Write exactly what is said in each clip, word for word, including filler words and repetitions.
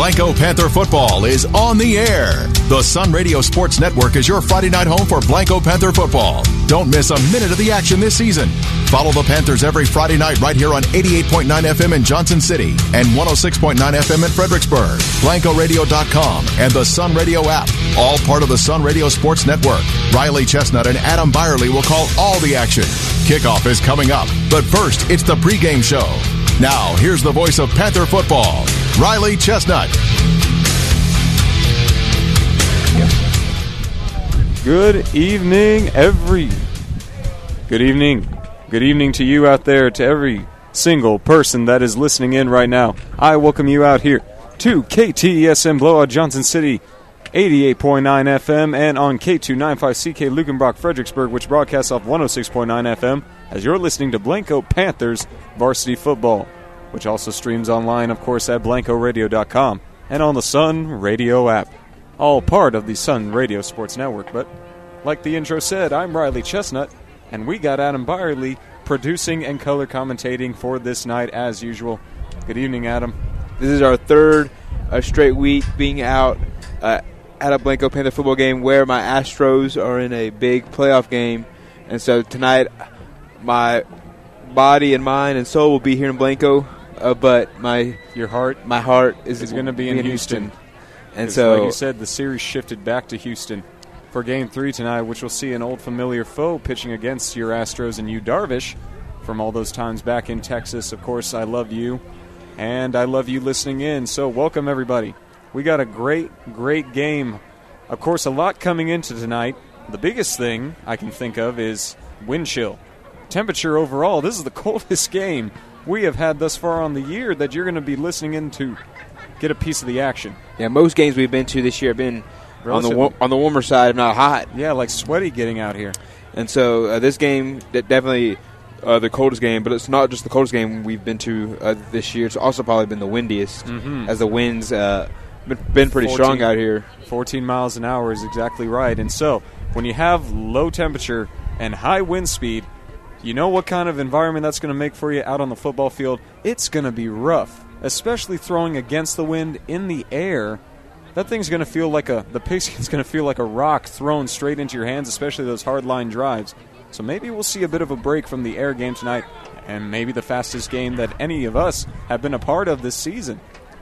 Blanco Panther football is on the air. The Sun Radio Sports Network is your Friday night home for Blanco Panther football. Don't miss a minute of the action this season. Follow the Panthers every Friday night right here on eighty-eight point nine F M in Johnson City and one oh six point nine F M in Fredericksburg, Blanco Radio dot com, and the Sun Radio app. All part of the Sun Radio Sports Network. Riley Chestnut and Adam Byerly will call all the action. Kickoff is coming up, but first, it's the pregame show. Now, here's the voice of Panther football, Riley Chestnut. Good evening, every. Good evening. Good evening to you out there, to every single person that is listening in right now. I welcome you out here to K T E S M Blowout Johnson City, eighty-eight point nine F M, and on K two ninety-five C K Lukenbrock Fredericksburg, which broadcasts off one oh six point nine F M, as you're listening to Blanco Panthers Varsity Football, which also streams online, of course, at Blanco Radio dot com and on the Sun Radio app. All part of the Sun Radio Sports Network. But like the intro said, I'm Riley Chestnut, and we got Adam Byerly producing and color commentating for this night as usual. Good evening, Adam. This is our third uh, straight week being out uh, at a Blanco Panther football game where my Astros are in a big playoff game. And so tonight, my body and mind and soul will be here in Blanco, uh, but my your heart my heart is, is going to be in, in Houston. Houston. And so, like you said, the series shifted back to Houston for Game three tonight, which will see an old familiar foe pitching against your Astros and Yu Darvish from all those times back in Texas. Of course, I love you, and I love you listening in. So welcome, everybody. We got a great, great game. Of course, a lot coming into tonight. The biggest thing I can think of is wind chill. Temperature overall, this is the coldest game we have had thus far on the year that you're going to be listening in to get a piece of the action. Yeah, most games we've been to this year have been on the war- on the warmer side, if not hot. Yeah, like sweaty getting out here. And so uh, this game, d- definitely uh, the coldest game, but it's not just the coldest game we've been to uh, this year. It's also probably been the windiest, mm-hmm. as the winds uh, been, been pretty fourteen, strong out here. fourteen miles an hour is exactly right. And so when you have low temperature and high wind speed, you know what kind of environment that's going to make for you out on the football field? It's going to be rough, especially throwing against the wind in the air. That thing's going to feel like a, the pigskin's going to feel like a rock thrown straight into your hands, especially those hard line drives. So maybe we'll see a bit of a break from the air game tonight, and maybe the fastest game that any of us have been a part of this season.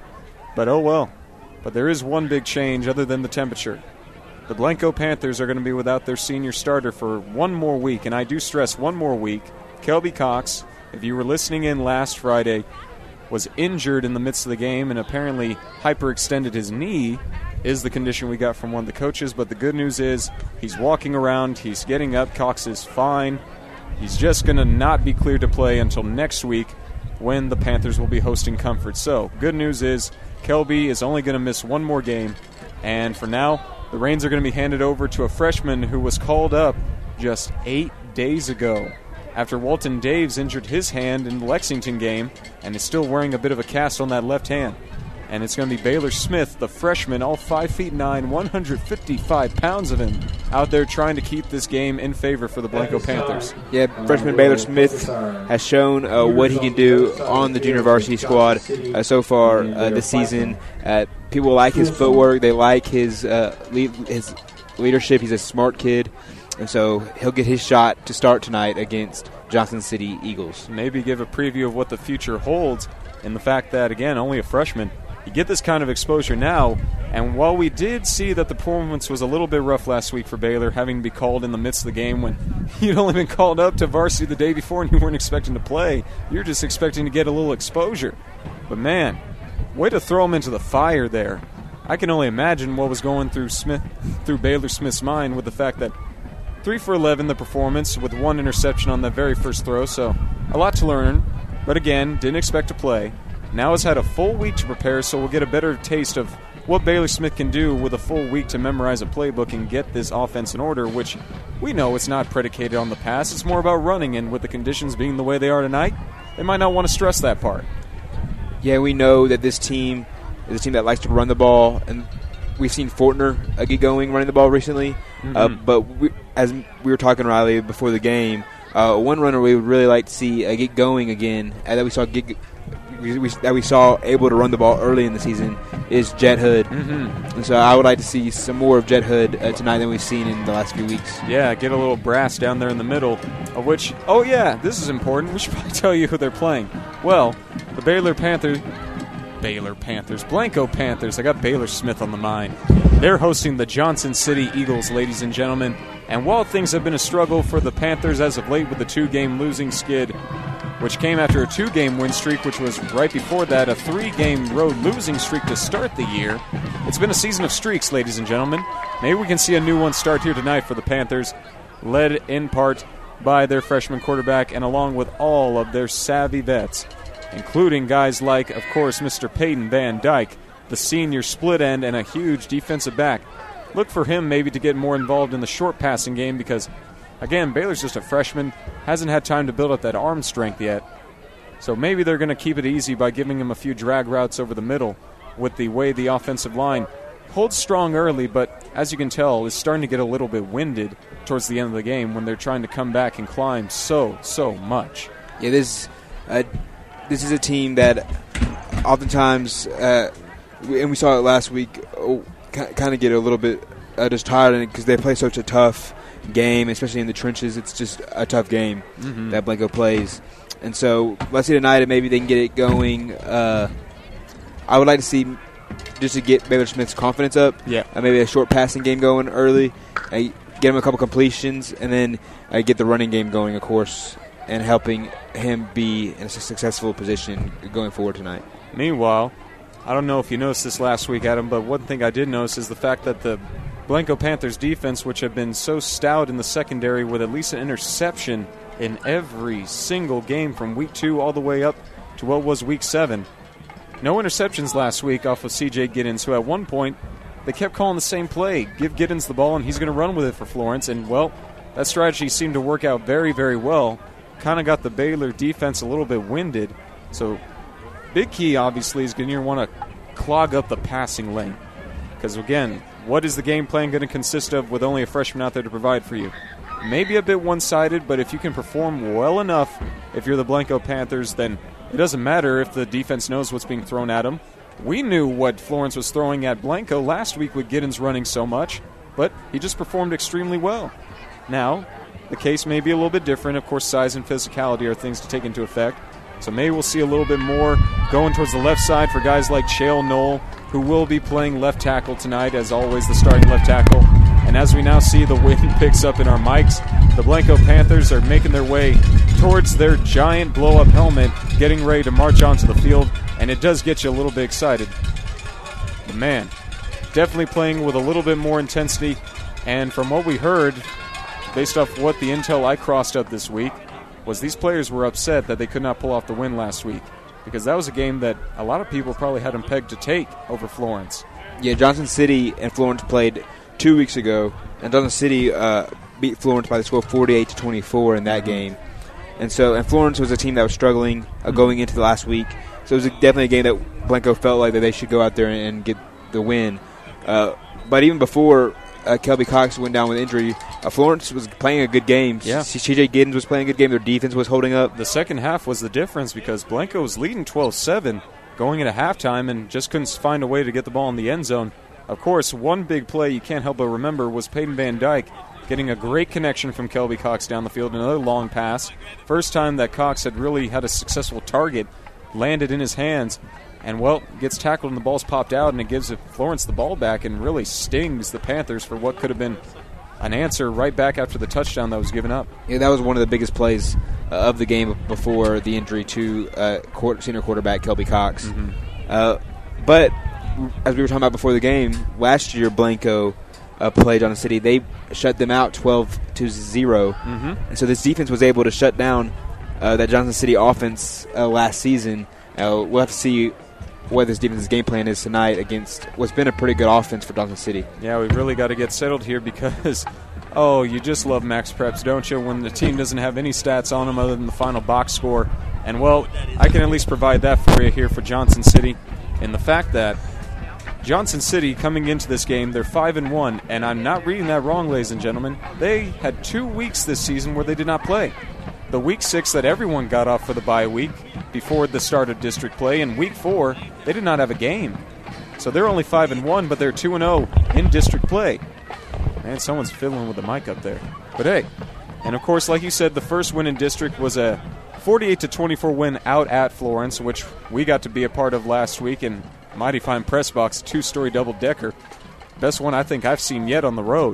But oh well. But there is one big change other than the temperature. The Blanco Panthers are going to be without their senior starter for one more week, and I do stress one more week. Kelby Cox, if you were listening in last Friday, was injured in the midst of the game and apparently hyperextended his knee, is the condition we got from one of the coaches. But the good news is he's walking around, he's getting up, Cox is fine. He's just going to not be cleared to play until next week when the Panthers will be hosting Comfort. So, good news is Kelby is only going to miss one more game, and for now, the reins are going to be handed over to a freshman who was called up just eight days ago after Walton Daves injured his hand in the Lexington game and is still wearing a bit of a cast on that left hand. And it's going to be Baylor Smith, the freshman, all five feet nine, one hundred fifty-five pounds of him, out there trying to keep this game in favor for the Blanco Panthers. Yeah, freshman Baylor Smith has shown uh, what he can do on the junior varsity squad uh, so far uh, this season. Uh, people like his footwork. They like his uh, lead, his leadership. He's a smart kid. And so he'll get his shot to start tonight against Johnson City Eagles. Maybe give a preview of what the future holds in the fact that, again, only a freshman. You get this kind of exposure now, and while we did see that the performance was a little bit rough last week for Baylor, having to be called in the midst of the game when you'd only been called up to varsity the day before and you weren't expecting to play, you're just expecting to get a little exposure. But man, way to throw him into the fire there. I can only imagine what was going through Smith, through Baylor Smith's mind with the fact that three for eleven the performance with one interception on that very first throw, so a lot to learn. But again, didn't expect to play. Now has had a full week to prepare, so we'll get a better taste of what Baylor Smith can do with a full week to memorize a playbook and get this offense in order, which we know it's not predicated on the pass. It's more about running, and with the conditions being the way they are tonight, they might not want to stress that part. Yeah, we know that this team is a team that likes to run the ball, and we've seen Fortner uh, get going running the ball recently. Mm-hmm. Uh, but we, as we were talking, Riley, before the game, uh, one runner we would really like to see uh, get going again, and that we saw get we, we, that we saw able to run the ball early in the season is Jet Hood. Mm-hmm. And so I would like to see some more of Jet Hood uh, tonight than we've seen in the last few weeks. Yeah, get a little brass down there in the middle, of which, oh yeah, this is important. We should probably tell you who they're playing. Well, the Baylor Panthers, Baylor Panthers, Blanco Panthers, I got Baylor Smith on the mind. They're hosting the Johnson City Eagles, ladies and gentlemen. And while things have been a struggle for the Panthers as of late with the two-game losing skid, which came after a two-game win streak, which was right before that a three-game road losing streak to start the year, it's been a season of streaks, ladies and gentlemen. Maybe we can see a new one start here tonight for the Panthers, led in part by their freshman quarterback and along with all of their savvy vets, including guys like, of course, Mister Peyton Van Dyke, the senior split end and a huge defensive back. Look for him maybe to get more involved in the short passing game because, again, Baylor's just a freshman, hasn't had time to build up that arm strength yet. So maybe they're going to keep it easy by giving him a few drag routes over the middle with the way the offensive line holds strong early, but as you can tell, is starting to get a little bit winded towards the end of the game when they're trying to come back and climb so, so much. Yeah, this, uh, this is a team that oftentimes, uh, and we saw it last week, oh, kind of get a little bit uh, just tired because they play such a tough game, especially in the trenches. It's just a tough game mm-hmm. that Blanco plays. And so let's see tonight, maybe they can get it going. Uh, I would like to see, just to get Baylor Smith's confidence up, yeah. uh, maybe a short passing game going early, uh, get him a couple completions, and then uh, get the running game going, of course, and helping him be in a successful position going forward tonight. Meanwhile, I don't know if you noticed this last week, Adam, but one thing I did notice is the fact that the Blanco Panthers defense, which have been so stout in the secondary with at least an interception in every single game from week two all the way up to what was week seven. No interceptions last week off of C J Giddens, who at one point they kept calling the same play. Give Giddens the ball and he's going to run with it for Florence. And, well, that strategy seemed to work out very, very well. Kind of got the Baylor defense a little bit winded. So big key, obviously, is going to want to clog up the passing lane. Because, again, what is the game plan going to consist of with only a freshman out there to provide for you? Maybe a bit one-sided, but if you can perform well enough, if you're the Blanco Panthers, then it doesn't matter if the defense knows what's being thrown at them. We knew what Florence was throwing at Blanco last week with Giddens running so much, but he just performed extremely well. Now, the case may be a little bit different. Of course, size and physicality are things to take into effect. So maybe we'll see a little bit more going towards the left side for guys like Chael Knoll, who will be playing left tackle tonight, as always, the starting left tackle. And as we now see the wind picks up in our mics, the Blanco Panthers are making their way towards their giant blow-up helmet, getting ready to march onto the field, and it does get you a little bit excited. But man, definitely playing with a little bit more intensity, and from what we heard, based off what the intel I crossed up this week, was these players were upset that they could not pull off the win last week, because that was a game that a lot of people probably had them pegged to take over Florence. Yeah, Johnson City and Florence played two weeks ago, and Johnson City uh, beat Florence by the score forty-eight to twenty-four in that mm-hmm. game. And so, and Florence was a team that was struggling uh, going into the last week. So it was a, definitely a game that Blanco felt like that they should go out there and, and get the win. Uh, but even before uh, Kelby Cox went down with injury, uh, Florence was playing a good game. Yeah. C J Giddens was playing a good game. Their defense was holding up. The second half was the difference because Blanco was leading twelve seven going into halftime and just couldn't find a way to get the ball in the end zone. Of course, one big play you can't help but remember was Peyton Van Dyke getting a great connection from Kelby Cox down the field, another long pass. First time that Cox had really had a successful target landed in his hands, and, well, gets tackled and the ball's popped out, and it gives Florence the ball back and really stings the Panthers for what could have been an answer right back after the touchdown that was given up. Yeah, that was one of the biggest plays uh, of the game before the injury to uh, quarter, senior quarterback Kelby Cox. Mm-hmm. Uh, but as we were talking about before the game, last year Blanco uh, played Johnson City. They shut them out twelve to zero, mm-hmm. and so this defense was able to shut down uh, that Johnson City offense uh, last season. Uh, we'll have to see what this defense's game plan is tonight against what's been a pretty good offense for Johnson City. Yeah, we really got to get settled here because, oh, you just love max preps, don't you, when the team doesn't have any stats on them other than the final box score. And, well, I can at least provide that for you here for Johnson City. And the fact that Johnson City coming into this game, they're five and one, and I'm not reading that wrong, ladies and gentlemen. They had two weeks this season where they did not play. The week six that everyone got off for the bye week, before the start of district play. In week four, they did not have a game. So they're only five and one, but they're two and oh in district play. Man, someone's fiddling with the mic up there. But hey, and of course, like you said, the first win in district was a forty-eight to twenty-four win out at Florence, which we got to be a part of last week in Mighty Fine Press Box, two-story double-decker. Best one I think I've seen yet on the road.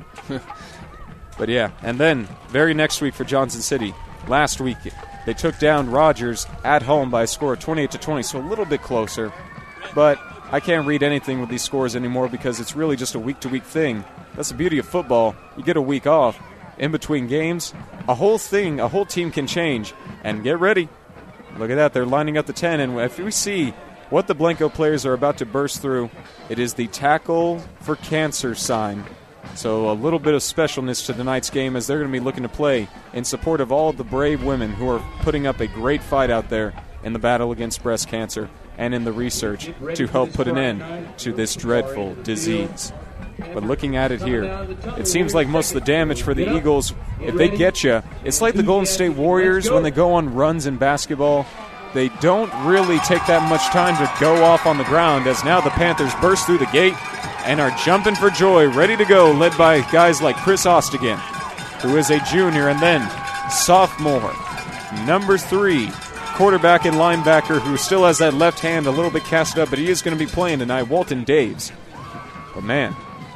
But yeah, and then very next week for Johnson City, last week they took down Rogers at home by a score of twenty-eight to twenty, so a little bit closer. But I can't read anything with these scores anymore because it's really just a week-to-week thing. That's the beauty of football. You get a week off in between games. A whole thing, a whole team can change. And get ready. Look at that. They're lining up the ten. And if we see what the Blanco players are about to burst through, it is the Tackle for Cancer sign. So a little bit of specialness to tonight's game as they're going to be looking to play in support of all of the brave women who are putting up a great fight out there in the battle against breast cancer and in the research to help put an end to this dreadful disease. But looking at it here, it seems like most of the damage for the Eagles, if they get you, it's like the Golden State Warriors when they go on runs in basketball. They don't really take that much time to go off on the ground, as now the Panthers burst through the gate and are jumping for joy, ready to go, led by guys like Chris Ostigan, who is a junior, and then sophomore, number three, quarterback and linebacker, who still has that left hand a little bit cast up, but he is going to be playing tonight, Walton Daves. But man,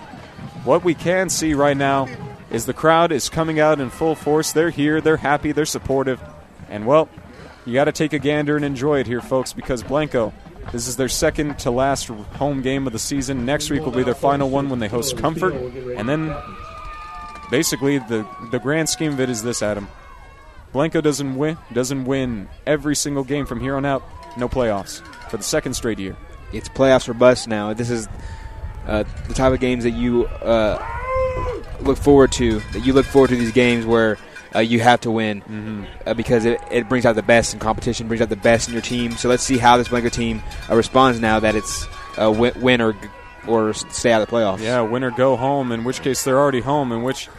what we can see right now is the crowd is coming out in full force. They're here, they're happy, they're supportive, and well, you got to take a gander and enjoy it here, folks, because Blanco, this is their second to last home game of the season. Next week will be their final one when they host Comfort. And then basically the, the grand scheme of it is this, Adam. Blanco doesn't win, doesn't win every single game from here on out. No playoffs for the second straight year. It's playoffs or bust now. This is uh, the type of games that you uh, look forward to, that you look forward to these games where Uh, you have to win mm-hmm. uh, because it, it brings out the best in competition, brings out the best in your team. So let's see how this Blanco team uh, responds now that it's uh, win, win or or stay out of the playoffs. Yeah, win or go home, in which case they're already home, in which,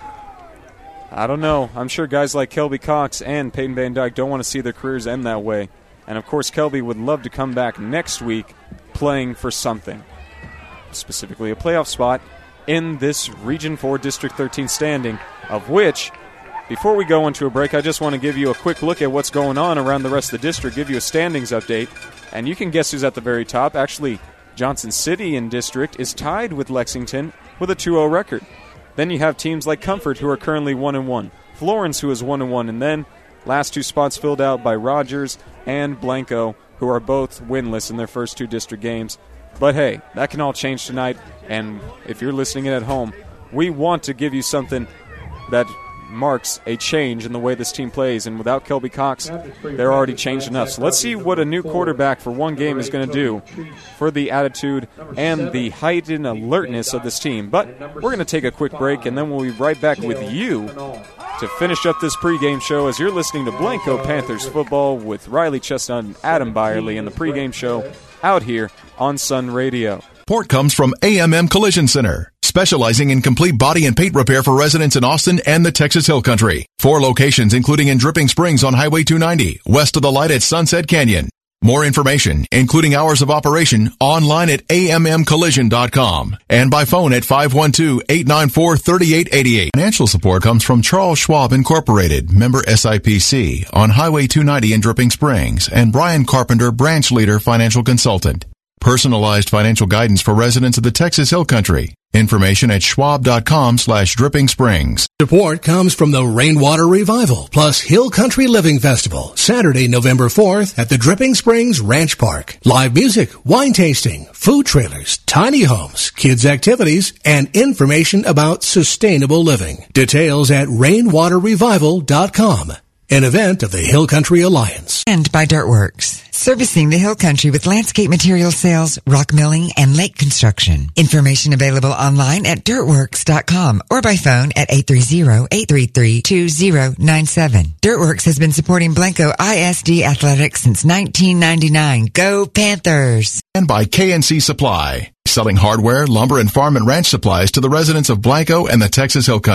I don't know. I'm sure guys like Kelby Cox and Peyton Van Dyke don't want to see their careers end that way. And, of course, Kelby would love to come back next week playing for something, specifically a playoff spot in this Region four District thirteen standing, of which, before we go into a break, I just want to give you a quick look at what's going on around the rest of the district, give you a standings update, and you can guess who's at the very top. Actually, Johnson City in district is tied with Lexington with a two oh record. Then you have teams like Comfort, who are currently one and one, Florence, who is one and one, and then last two spots filled out by Rogers and Blanco, who are both winless in their first two district games. But hey, that can all change tonight, and if you're listening in at home, we want to give you something that marks a change in the way this team plays, and without Kelby Cox, they're already changed enough. So let's see what a new quarterback for one game is going to do for the attitude and the heightened alertness of this team. But we're going to take a quick break, and then we'll be right back with you to finish up this pregame show as you're listening to Blanco Panthers football with Riley Chestnut and Adam Byerly in the pregame show out here on Sun Radio. Support comes from A M M Collision Center, specializing in complete body and paint repair for residents in Austin and the Texas Hill Country. Four locations, including in Dripping Springs on Highway two ninety, west of the light at Sunset Canyon. More information, including hours of operation, online at A M M collision dot com and by phone at five one two, eight nine four, three eight eight eight. Financial support comes from Charles Schwab Incorporated, member S I P C, on Highway two ninety in Dripping Springs, and Brian Carpenter, branch leader, financial consultant. Personalized financial guidance for residents of the Texas Hill Country. Information at schwab.com slash dripping springs. Support comes from the Rainwater Revival plus Hill Country Living Festival, Saturday, November fourth at the Dripping Springs Ranch Park. Live music, wine tasting, food trailers, tiny homes, kids activities, and information about sustainable living. Details at rainwater revival dot com. An event of the Hill Country Alliance. And by Dirtworks, servicing the Hill Country with landscape material sales, rock milling, and lake construction. Information available online at dirtworks dot com or by phone at eight three zero, eight three three, two zero nine seven. Dirtworks has been supporting Blanco I S D athletics since nineteen ninety-nine. Go Panthers! And by K N C Supply, selling hardware, lumber, and farm and ranch supplies to the residents of Blanco and the Texas Hill Country.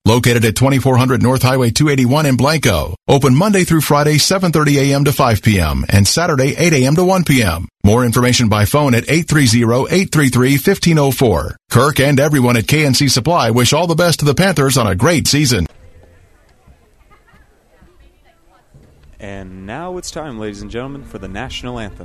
Located at twenty-four hundred North Highway two eighty-one in Blanco. Open Monday through Friday, seven thirty a.m. to five p.m. and Saturday, eight a.m. to one p.m. More information by phone at eight three zero, eight three three, one five zero four. Kirk and everyone at K N C Supply wish all the best to the Panthers on a great season. And now it's time, ladies and gentlemen, for the national anthem.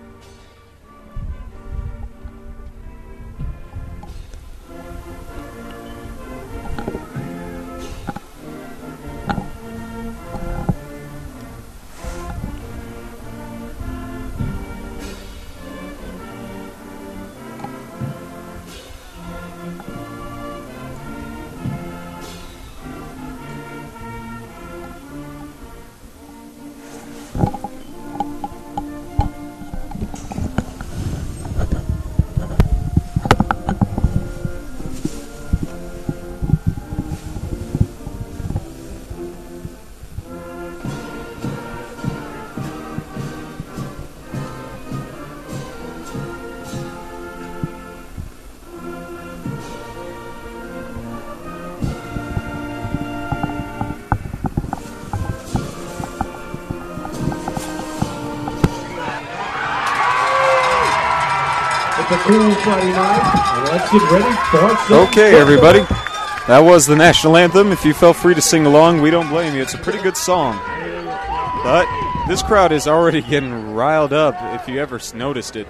Friday night, and let's get ready for Okay, everybody. That was the national anthem. If you felt free to sing along, we don't blame you. It's a pretty good song. But this crowd is already getting riled up, if you ever noticed it.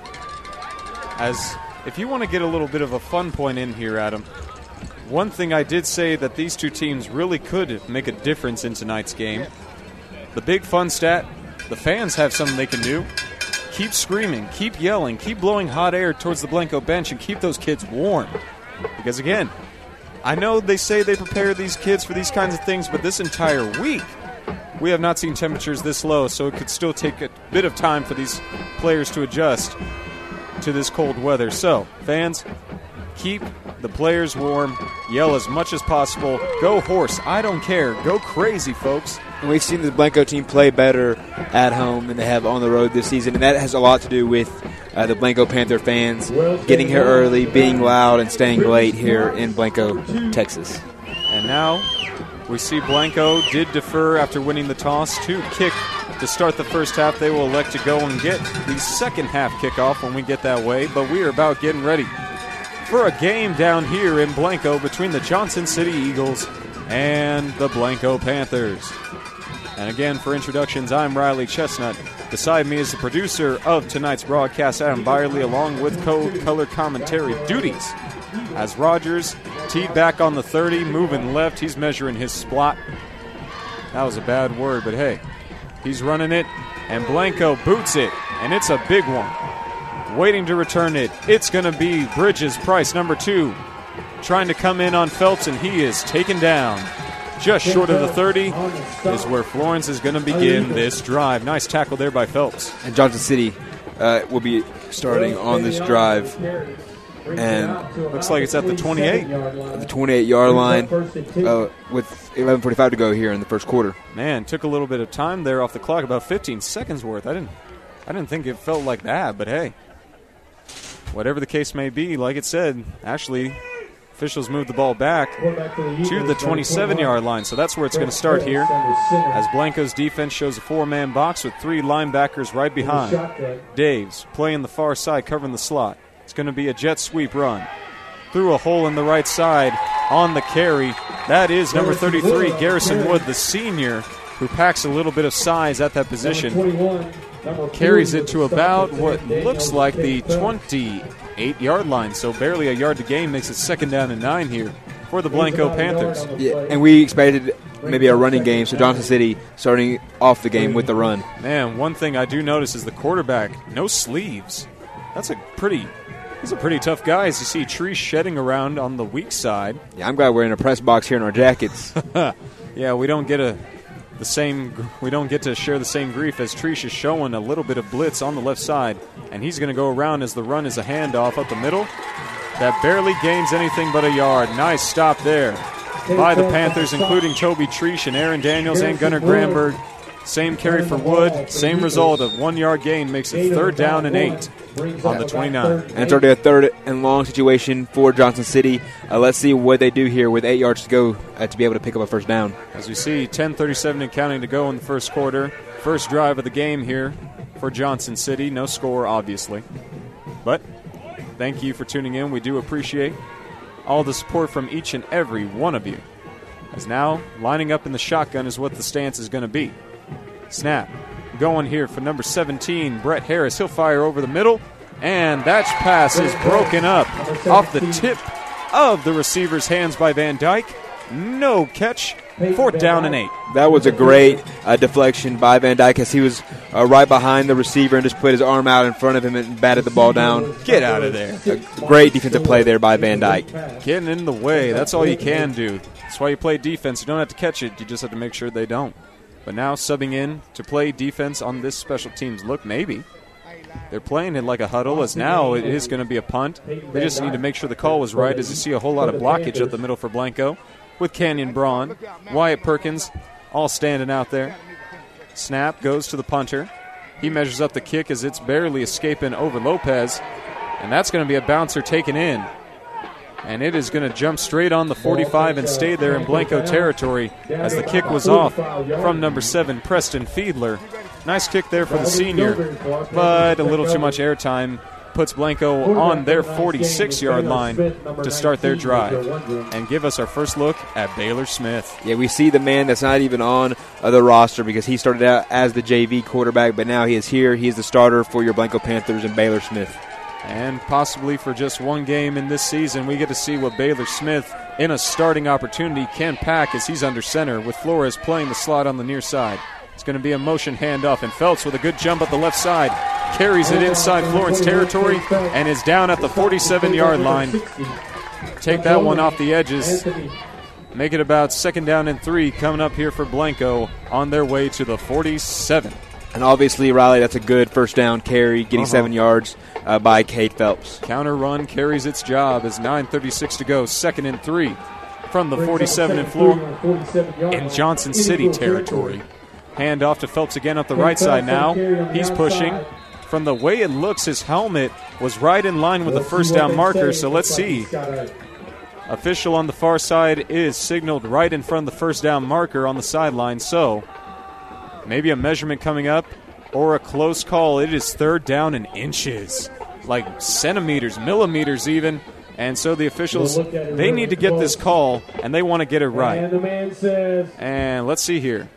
As if you want to get a little bit of a fun point in here, Adam, one thing I did say that these two teams really could make a difference in tonight's game. The big fun stat, the fans have something they can do. Keep screaming, keep yelling, keep blowing hot air towards the Blanco bench and keep those kids warm. Because, again, I know they say they prepare these kids for these kinds of things, but this entire week we have not seen temperatures this low, so it could still take a bit of time for these players to adjust to this cold weather. So, fans, keep the players warm, yell as much as possible, go horse, I don't care, go crazy, folks. And we've seen the Blanco team play better at home than they have on the road this season, and that has a lot to do with uh, the Blanco Panther fans getting here early, being loud, and staying late here in Blanco, Texas. And now we see Blanco did defer after winning the toss to kick to start the first half. They will elect to go and get the second half kickoff when we get that way, but we are about getting ready for a game down here in Blanco between the Johnson City Eagles and the Blanco Panthers. And again, for introductions, I'm Riley Chestnut. Beside me is the producer of tonight's broadcast, Adam Byerly, along with co-color commentary duties. As Rogers teed back on the thirty, moving left, he's measuring his spot. That was a bad word, but hey, he's running it, and Blanco boots it, and it's a big one. Waiting to return it, it's going to be Bridges Price, number two, trying to come in on Phelps, and he is taken down. Just short of the thirty is where Florence is going to begin this drive. Nice tackle there by Phelps. And Johnson City uh, will be starting on this drive. And looks like it's at the twenty-eight. The twenty-eight-yard line uh, with eleven forty-five to go here in the first quarter. Man, took a little bit of time there off the clock, about fifteen seconds worth. I didn't, I didn't think it felt like that, but hey, whatever the case may be, like it said, Ashley, officials moved the ball back to the twenty-seven-yard line, so that's where it's going to start here as Blanco's defense shows a four-man box with three linebackers right behind. Daves playing the far side, covering the slot. It's going to be a jet sweep run through a hole in the right side on the carry. That is number thirty-three, Garrison Wood, the senior, who packs a little bit of size at that position. Carries it to about what looks like the twenty-eight-yard line, so barely a yard to gain, makes it second down and nine here for the Blanco Panthers. Yeah, and we expected maybe a running game, so Johnson City starting off the game with the run. Man, one thing I do notice is the quarterback, no sleeves. That's a pretty, he's a pretty tough guy, as you see Tree shedding around on the weak side. Yeah, I'm glad we're in a press box here in our jackets. Yeah, we don't get a the same. We don't get to share the same grief as Treesh is showing a little bit of blitz on the left side, and he's going to go around as the run is a handoff up the middle. That barely gains anything but a yard. Nice stop there by the Panthers, including Toby Treesh and Aaron Daniels and Gunnar Granberg. Same carry for Wood, same result of one-yard gain makes it third down and eight on the twenty-nine. And it's already a third and long situation for Johnson City. Uh, let's see what they do here with eight yards to go uh, to be able to pick up a first down. As we see, ten thirty-seven and counting to go in the first quarter. First drive of the game here for Johnson City. No score, obviously. But thank you for tuning in. We do appreciate all the support from each and every one of you. As now, lining up in the shotgun is what the stance is going to be. Snap going here for number seventeen, Brett Harris. He'll fire over the middle, and that pass is broken up off the tip of the receiver's hands by Van Dyke. No catch. Fourth down and eight. That was a great uh, deflection by Van Dyke as he was uh, right behind the receiver and just put his arm out in front of him and batted the ball down. Get out of there. A great defensive play there by Van Dyke. Getting in the way. That's all you can do. That's why you play defense. You don't have to catch it. You just have to make sure they don't. But now subbing in to play defense on this special teams look, maybe. They're playing it like a huddle, as now it is going to be a punt. They just need to make sure the call was right, as you see a whole lot of blockage up the middle for Blanco with Canyon Braun, Wyatt Perkins, all standing out there. Snap goes to the punter. He measures up the kick as it's barely escaping over Lopez, and that's going to be a bouncer taken in. And it is going to jump straight on the forty-five and stay there in Blanco territory as the kick was off from number seven, Preston Fiedler. Nice kick there for the senior, but a little too much airtime puts Blanco on their forty-six-yard line to start their drive and give us our first look at Baylor Smith. Yeah, we see the man that's not even on uh, the roster because he started out as the J V quarterback, but now he is here. He is the starter for your Blanco Panthers and Baylor Smith. And possibly for just one game in this season, we get to see what Baylor Smith in a starting opportunity can pack as he's under center with Flores playing the slot on the near side. It's going to be a motion handoff, and Phelps with a good jump at the left side carries it inside Florence territory and is down at the forty-seven-yard line. Take that one off the edges. Make it about second down and three coming up here for Blanco on their way to the forty-seven. And obviously, Riley, that's a good first down carry, getting uh-huh. seven yards uh, by Cade Phelps. Counter run carries its job as nine thirty-six to go, second and three from the forty-seven in floor in Johnson City territory. Hand off to Phelps again up the right side now. He's pushing. From the way it looks, his helmet was right in line with the first down marker, so let's see. Official on the far side is signaled right in front of the first down marker on the sideline, so maybe a measurement coming up or a close call. It is third down in inches, like centimeters, millimeters even. And so the officials, they need to get this call, and they want to get it right. And let's see here.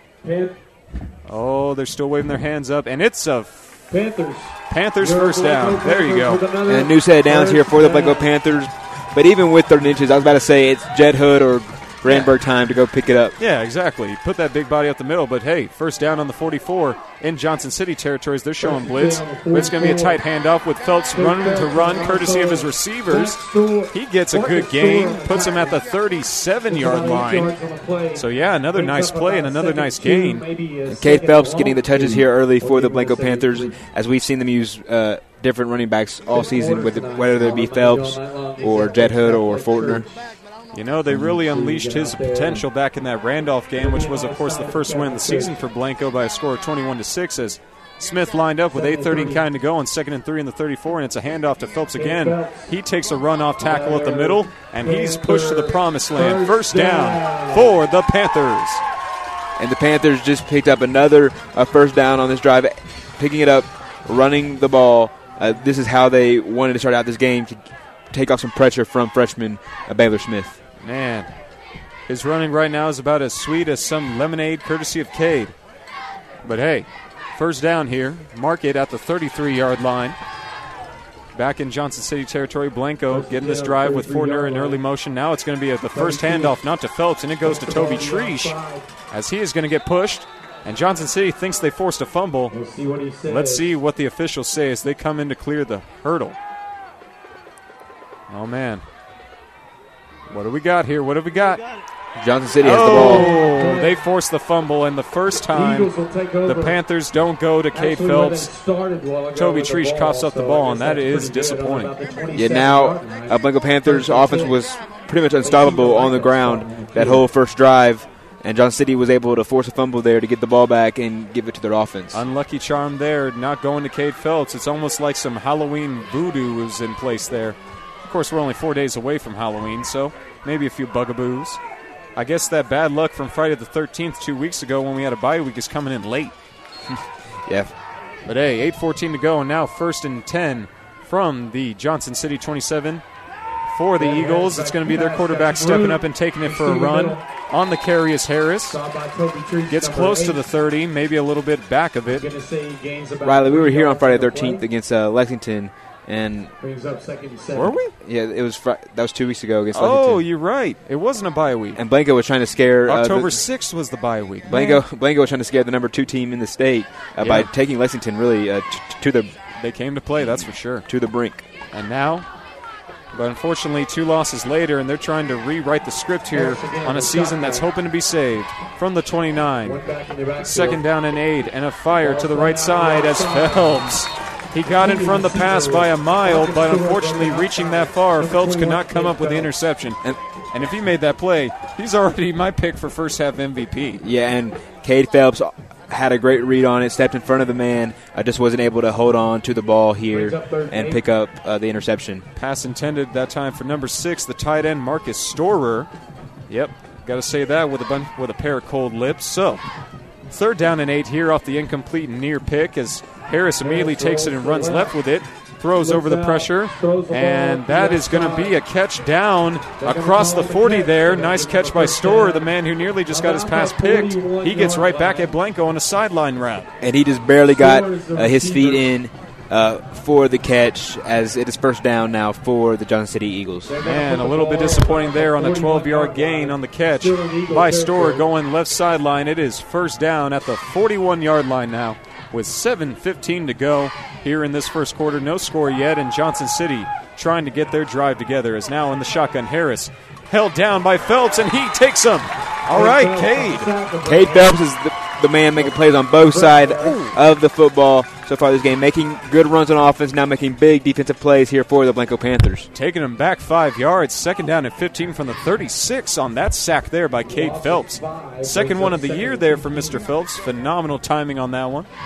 Oh, they're still waving their hands up, and it's a Panthers. Panthers first down. There you go. And a new set of downs here for the Blanco Panthers. But even with third inches, I was about to say it's Jed Hood or Grandberg time to go pick it up. Yeah, exactly. Put that big body up the middle, but hey, first down on the forty-four in Johnson City territories. They're showing blitz. But it's going to be a tight handoff with Phelps running to run, courtesy of his receivers. He gets a good gain, puts him at the thirty-seven-yard line. So, yeah, another nice play and another nice gain. And Cade Phelps getting the touches here early for the Blanco Panthers, as we've seen them use uh, different running backs all season, with it, whether it be Phelps or Jed Hood or Fortner. You know, they really unleashed his potential back in that Randolph game, which was, of course, the first win of the season for Blanco by a score of twenty-one to six, as Smith lined up with eight thirty and counting to go on second and three in the thirty-four, and it's a handoff to Phelps again. He takes a run-off tackle at the middle, and he's pushed to the promised land. First down for the Panthers. And the Panthers just picked up another uh, first down on this drive, picking it up, running the ball. Uh, this is how they wanted to start out this game, to take off some pressure from freshman uh, Baylor Smith. Man, his running right now is about as sweet as some lemonade courtesy of Cade. But hey, first down here. Mark it at the thirty-three-yard line. Back in Johnson City territory, Blanco getting this drive with Fortner in early motion. Now it's going to be a, the first handoff, not to Phelps, and it goes to Toby Treesh as he is going to get pushed. And Johnson City thinks they forced a fumble. Let's see what the officials say as they come in to clear the hurdle. Oh, man. What do we got here? What have we got? Johnson City has oh, the ball. Oh, they forced the fumble, and the first time the Panthers don't go to Cade Phelps. Toby Treesh coughs up the ball, and that is disappointing. Yeah, now uh, Blanco Panthers' offense was pretty much unstoppable on the ground that whole first drive, And Johnson City was able to force a fumble there to get the ball back and give it to their offense. Unlucky charm there, not going to Cade Phelps. It's almost like some Halloween voodoo was in place there. Of course, we're only four days away from Halloween, so maybe a few bugaboos. I guess that bad luck from Friday the thirteenth two weeks ago when we had a bye week is coming in late. Yeah. But hey, eight fourteen to go, and now first and ten from the Johnson City twenty-seven. For the Eagles, it's going to be their quarterback stepping up and taking it for a run. On the carry is Harris. Gets close to the thirty, maybe a little bit back of it. Riley, we were here on Friday the thirteenth against uh, Lexington. And were we? Yeah, it was. Fr- that was two weeks ago against oh, Lexington. Oh, you're right. It wasn't a bye week. And Blanco was trying to scare. Uh, October the, sixth was the bye week. Blanco, Blanco was trying to scare the number two team in the state uh, yeah. by taking Lexington really uh, t- to the. They came to play, that's for sure. To the brink. And now, but unfortunately, two losses later, and they're trying to rewrite the script here on a season that's hoping to be saved. From the twenty-nine, second down and eight, and a fire to the right side as Phelps. He got in front of the pass by a mile, but unfortunately reaching that far, Phelps could not come up with the interception. And, and if he made that play, he's already my pick for first half M V P. Yeah, and Cade Phelps had a great read on it, stepped in front of the man, uh, just wasn't able to hold on to the ball here and pick up uh, the interception. Pass intended that time for number six, the tight end Marcus Storer. Yep, got to say that with a bunch, with a pair of cold lips. So, third down and eight here off the incomplete near pick as Harris immediately takes it and runs left with it. Throws over the pressure, and that is going to be a catch down across the forty there. Nice catch by Storer, the man who nearly just got his pass picked. He gets right back at Blanco on a sideline route. And he just barely got uh, his feet in uh, for the catch as it is first down now for the Johnson City Eagles. Man, a little bit disappointing there on a twelve-yard gain on the catch by Storer going left sideline. It is first down at the forty-one-yard line now with seven fifteen to go here in this first quarter. No score yet, and Johnson City trying to get their drive together as now in the shotgun. Harris held down by Phelps, and he takes him. All right, Cade. Cade Phelps is the, the man making plays on both sides of the football so far this game, making good runs on offense, now making big defensive plays here for the Blanco Panthers. Taking him back five yards, second down and fifteen from the thirty-six on that sack there by Cade Phelps. Second one of the year there for Mister Phelps. Phenomenal timing on that one.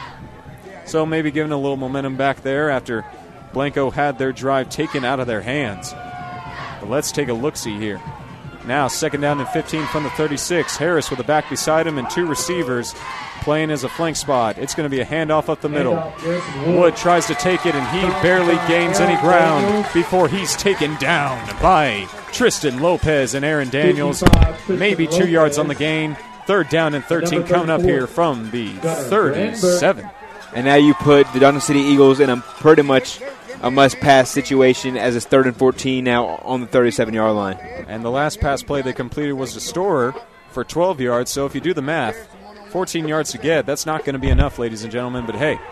So maybe giving a little momentum back there after Blanco had their drive taken out of their hands. But let's take a look-see here. Now second down and fifteen from the thirty-six. Harris with the back beside him and two receivers playing as a flank spot. It's going to be a handoff up the middle. Wood tries to take it, and he barely gains any ground before he's taken down by Tristan Lopez and Aaron Daniels. Maybe two yards on the gain. Third down and thirteen coming up here from the thirty-seven. And now you put the Johnson City Eagles in a pretty much a must-pass situation as it's third and fourteen now on the thirty-seven-yard line. And the last pass play they completed was to Storer for twelve yards. So if you do the math, fourteen yards to get, that's not going to be enough, ladies and gentlemen. But hey,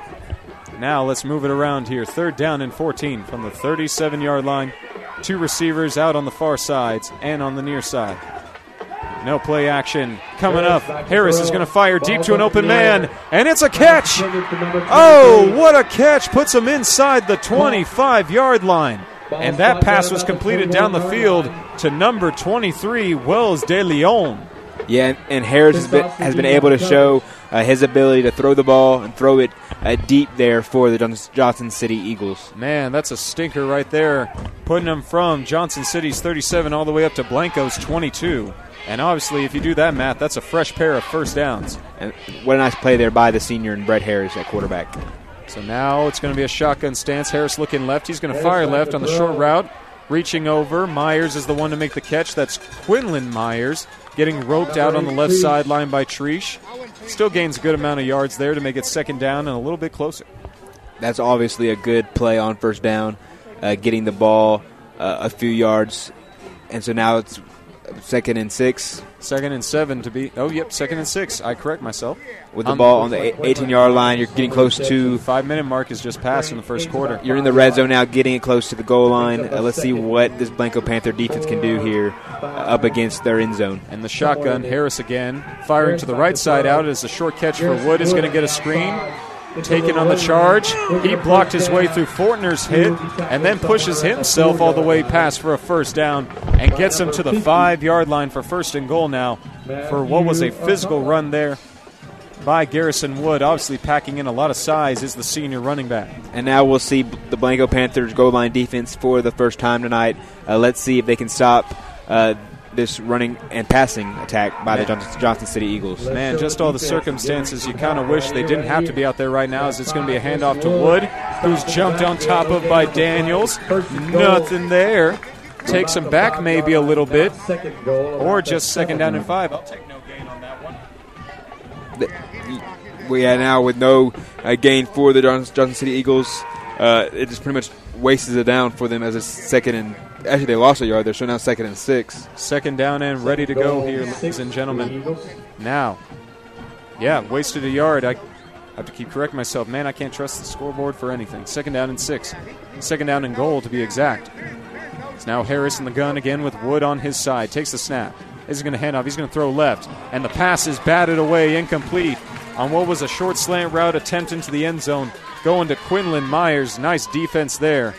now let's move it around here. Third down and fourteen from the thirty-seven-yard line. Two receivers out on the far sides and on the near side. No play action coming up. Harris is going to fire deep to an open man, and it's a catch. Oh, what a catch. Puts him inside the twenty-five-yard line. And that pass was completed down the field to number twenty-three, Wells de Leon. Yeah, and Harris has been, has been able to show uh, his ability to throw the ball and throw it uh, deep there for the Johnson City Eagles. Man, that's a stinker right there, putting him from Johnson City's thirty-seven all the way up to Blanco's twenty-two. And obviously, if you do that math, that's a fresh pair of first downs. And what a nice play there by the senior and Brett Harris at quarterback. So now it's going to be a shotgun stance. Harris looking left. He's going to fire left on the short route. Reaching over. Myers is the one to make the catch. That's Quinlan Myers getting roped out on the left sideline by Treesh. Still gains a good amount of yards there to make it second down and a little bit closer. That's obviously a good play on first down, uh, getting the ball uh, a few yards. And so now it's second and six. Second and seven to be. Oh, yep, second and six. I correct myself. With the um, ball on the eighteen-yard line, you're getting close to. Five-minute mark is just passed in the first quarter. You're in the red zone now, getting it close to the goal line. Uh, let's see what this Blanco Panther defense can do here uh, up against their end zone. And the shotgun, Harris again, firing to the right side out as the short catch for Wood is going to get a screen. taking on the charge. He blocked his way through Fortner's hit and then pushes himself all the way past for a first down and gets him to the five-yard line for first and goal now for what was a physical run there by Garrison Wood. Obviously packing in a lot of size is the senior running back. And now we'll see the Blanco Panthers goal line defense for the first time tonight. Uh, let's see if they can stop uh, this running and passing attack by the Johnson, Johnson City Eagles. Man, just all the circumstances, you kind of wish they didn't have to be out there right now, as it's going to be a handoff to Wood, who's jumped on top of by Daniels. Nothing there. Takes him back maybe a little bit, or just second down and five. I'll take no gain on that one. We are now with no uh, gain for the Johnson, Johnson City Eagles. Uh, it just pretty much wastes it down for them as a second and actually they lost a yard there, so now second and six. Second down and ready to go here, ladies and gentlemen. Now, yeah, wasted a yard. I have to keep correcting myself. Man, I can't trust the scoreboard for anything. Second down and six. Second down and goal to be exact. It's now Harris in the gun again with Wood on his side. Takes the snap. Is going to hand off. He's going to throw left. And the pass is batted away, incomplete, on what was a short slant route attempt into the end zone. Going to Quinlan Myers. Nice defense there.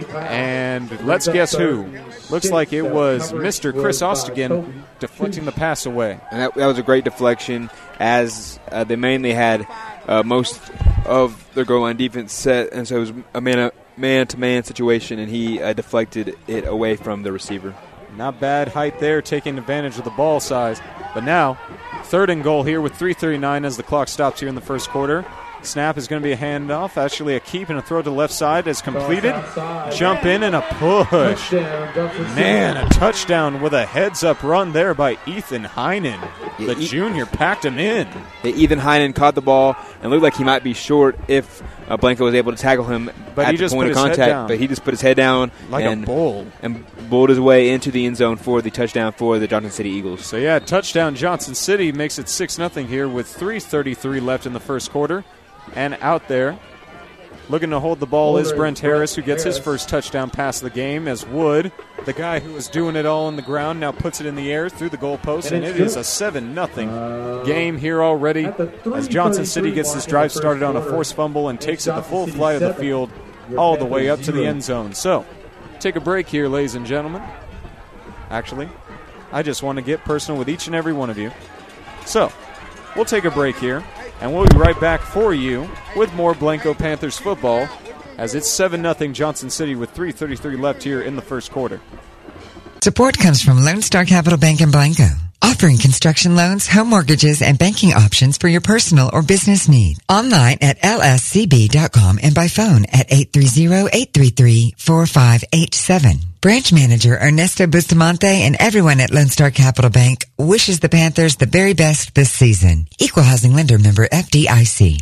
And let's guess who. Looks like it was Mister Chris Ostigan deflecting the pass away. And that, that was a great deflection, as uh, they mainly had uh, most of their goal line defense set, and so it was a man, man-to-man situation, and he uh, deflected it away from the receiver. Not bad height there, taking advantage of the ball size. But now, third and goal here with three thirty-nine as the clock stops here in the first quarter. Snap is going to be a handoff. Actually, a keep and a throw to the left side is completed. Jump in and a push. Man, a touchdown with a heads-up run there by Ethan Heinen. The junior packed him in. Ethan Heinen caught the ball and looked like he might be short if uh, Blanco was able to tackle him but at he the just point put of his head contact. down. But he just put his head down like and, a bull. and bowled his way into the end zone for the touchdown for the Johnson City Eagles. So, yeah, touchdown Johnson City makes it six nothing here with three thirty-three left in the first quarter. And out there, looking to hold the ball is Brent Harris, who gets his first touchdown pass of the game, as Wood, the guy who was doing it all on the ground, now puts it in the air through the goalpost, and it is a seven nothing game here already, as Johnson City gets this drive started on a forced fumble and takes it the full flight of the field all the way up to the end zone. So, take a break here, ladies and gentlemen. Actually, I just want to get personal with each and every one of you. So, we'll take a break here. And we'll be right back for you with more Blanco Panthers football, as it's seven nothing Johnson City with three thirty-three left here in the first quarter. Support comes from Lone Star Capital Bank in Blanco, offering construction loans, home mortgages, and banking options for your personal or business need. Online at L S C B dot com and by phone at eight three zero, eight three three, four five eight seven. Branch Manager Ernesto Bustamante and everyone at Lone Star Capital Bank wishes the Panthers the very best this season. Equal Housing Lender member F D I C.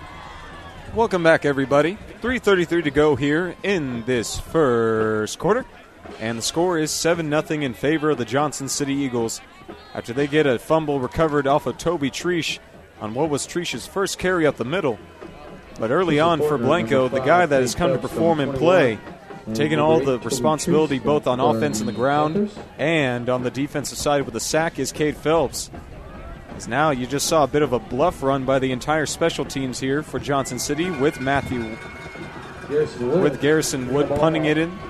Welcome back, everybody. three thirty-three to go here in this first quarter. And the score is seven nothing in favor of the Johnson City Eagles after they get a fumble recovered off of Toby Treesh on what was Treesh's first carry up the middle. But early on for Blanco, the guy that has come to perform and play, taking all the responsibility both on offense and the ground and on the defensive side with the sack, is Cade Phelps. As now you just saw a bit of a bluff run by the entire special teams here for Johnson City with Matthew, with Garrison Wood punting it in.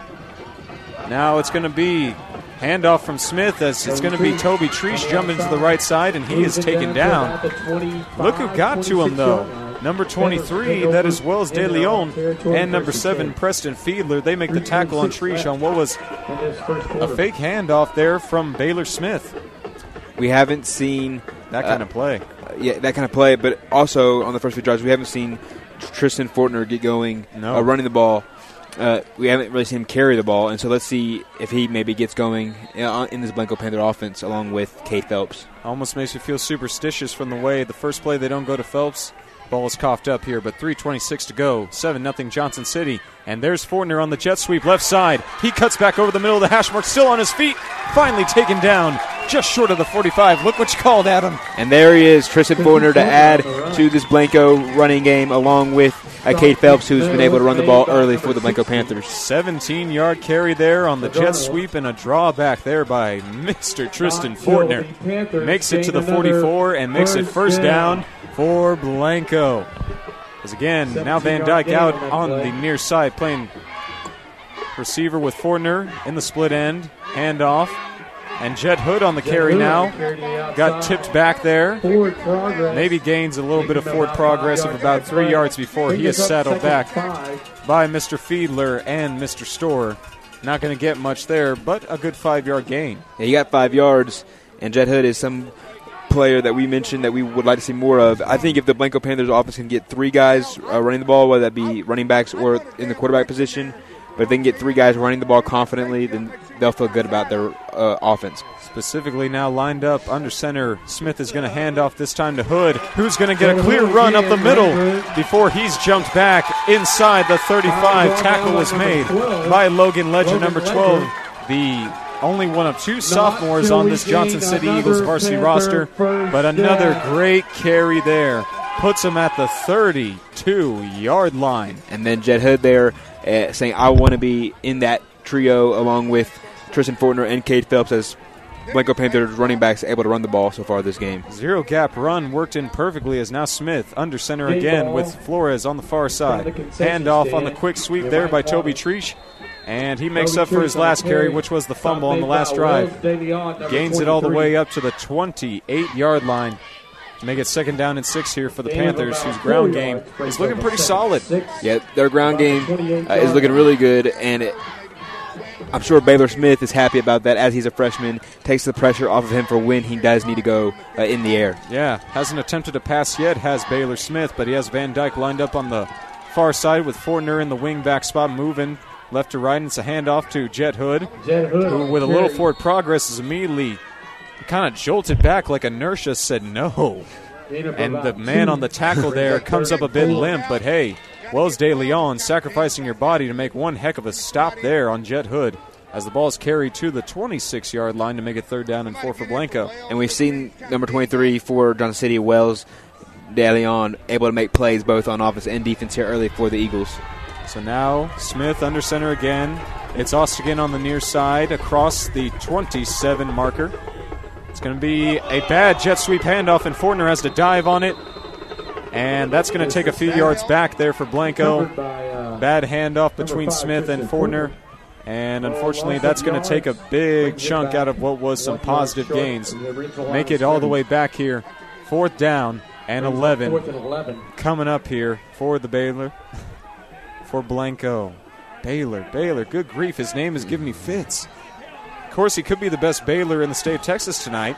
Now it's going to be handoff from Smith, as it's going to be Toby Treesh jumping to the right side, and he is taken down. Look who got to him, though. Number twenty-three, that is Wells De Leon, and number seven, Preston Fiedler. They make the tackle on Treesh on what was a fake handoff there from Baylor Smith. We haven't seen that kind uh, of play. Uh, yeah, that kind of play, but also on the first few drives, we haven't seen Tristan Fortner get going, no. uh, running the ball. Uh, we haven't really seen him carry the ball, and so let's see if he maybe gets going in this Blanco Panther offense along with Cade Phelps. Almost makes you feel superstitious from the way the first play they don't go to Phelps. Ball is coughed up here, but three twenty-six to go. seven nothing Johnson City. And there's Fortner on the jet sweep left side. He cuts back over the middle of the hash mark, still on his feet. Finally taken down just short of the forty-five. Look what you called, Adam. And there he is, Tristan Fortner, to add to this Blanco running game along with uh, Cade Phelps, who's been able to run the ball early for the Blanco Panthers. seventeen-yard carry there on the jet sweep, and a drawback there by Mister Tristan Fortner. Makes it to the forty-four and makes it first down for Blanco. As again, now Van Dyke out on the near side, playing receiver with Fortner in the split end. Handoff. And Jet Hood on the carry now. Got tipped back there. Maybe gains a little bit of forward progress of about three yards before he is saddled back by Mister Fiedler and Mister Storr. Not going to get much there, but a good five-yard gain. Yeah, he got five yards, and Jet Hood is some player that we mentioned that we would like to see more of. I think if the Blanco Panthers offense can get three guys uh, running the ball, whether that be running backs or in the quarterback position, but if they can get three guys running the ball confidently, then they'll feel good about their uh, offense. Specifically now lined up under center, Smith is going to hand off this time to Hood, who's going to get a clear run up the middle before he's jumped back inside the thirty-five. Tackle was made by Logan Ledger, number twelve, the only one of two sophomores on this Johnson City Eagles varsity roster, but another great carry there. Puts him at the thirty-two-yard line. And then Jet Hood there uh, saying, I want to be in that trio along with Tristan Fortner and Cade Phelps as Blanco Panthers running backs able to run the ball so far this game. Zero gap run worked in perfectly as now Smith under center again with Flores on the far side. Handoff on the quick sweep there by Toby Treach. And he makes up for his last carry, which was the fumble on the last drive. Gains it all the way up to the twenty-eight-yard line to make it second down and six here for the Panthers, whose ground game is looking pretty solid. Yeah, their ground game uh, is looking really good, and it, I'm sure Baylor Smith is happy about that as he's a freshman. Takes the pressure off of him for when he does need to go uh, in the air. Yeah, hasn't attempted a pass yet, has Baylor Smith, but he has Van Dyke lined up on the far side with Fortner in the wing back spot, moving left to right, and it's a handoff to Jet Hood, who with a little forward progress is immediately kind of jolted back like inertia said no. And the man on the tackle there comes up a bit limp, but hey, Wells De Leon sacrificing your body to make one heck of a stop there on Jet Hood as the ball is carried to the twenty-six-yard line to make it third down and four for Blanco. And we've seen number twenty-three for Johnson City, Wells De Leon, able to make plays both on offense and defense here early for the Eagles. So now Smith under center again. It's Ostigan on the near side across the twenty-seven marker. It's going to be a bad jet sweep handoff, and Fortner has to dive on it. And that's going to take a few yards back there for Blanco. Bad handoff between Smith and Fortner. And unfortunately, that's going to take a big chunk out of what was some positive gains. Make it all the way back here. Fourth down and eleven coming up here for the Baylor. For Blanco. Baylor, Baylor, good grief, his name is giving me fits. Of course, he could be the best Baylor in the state of Texas tonight.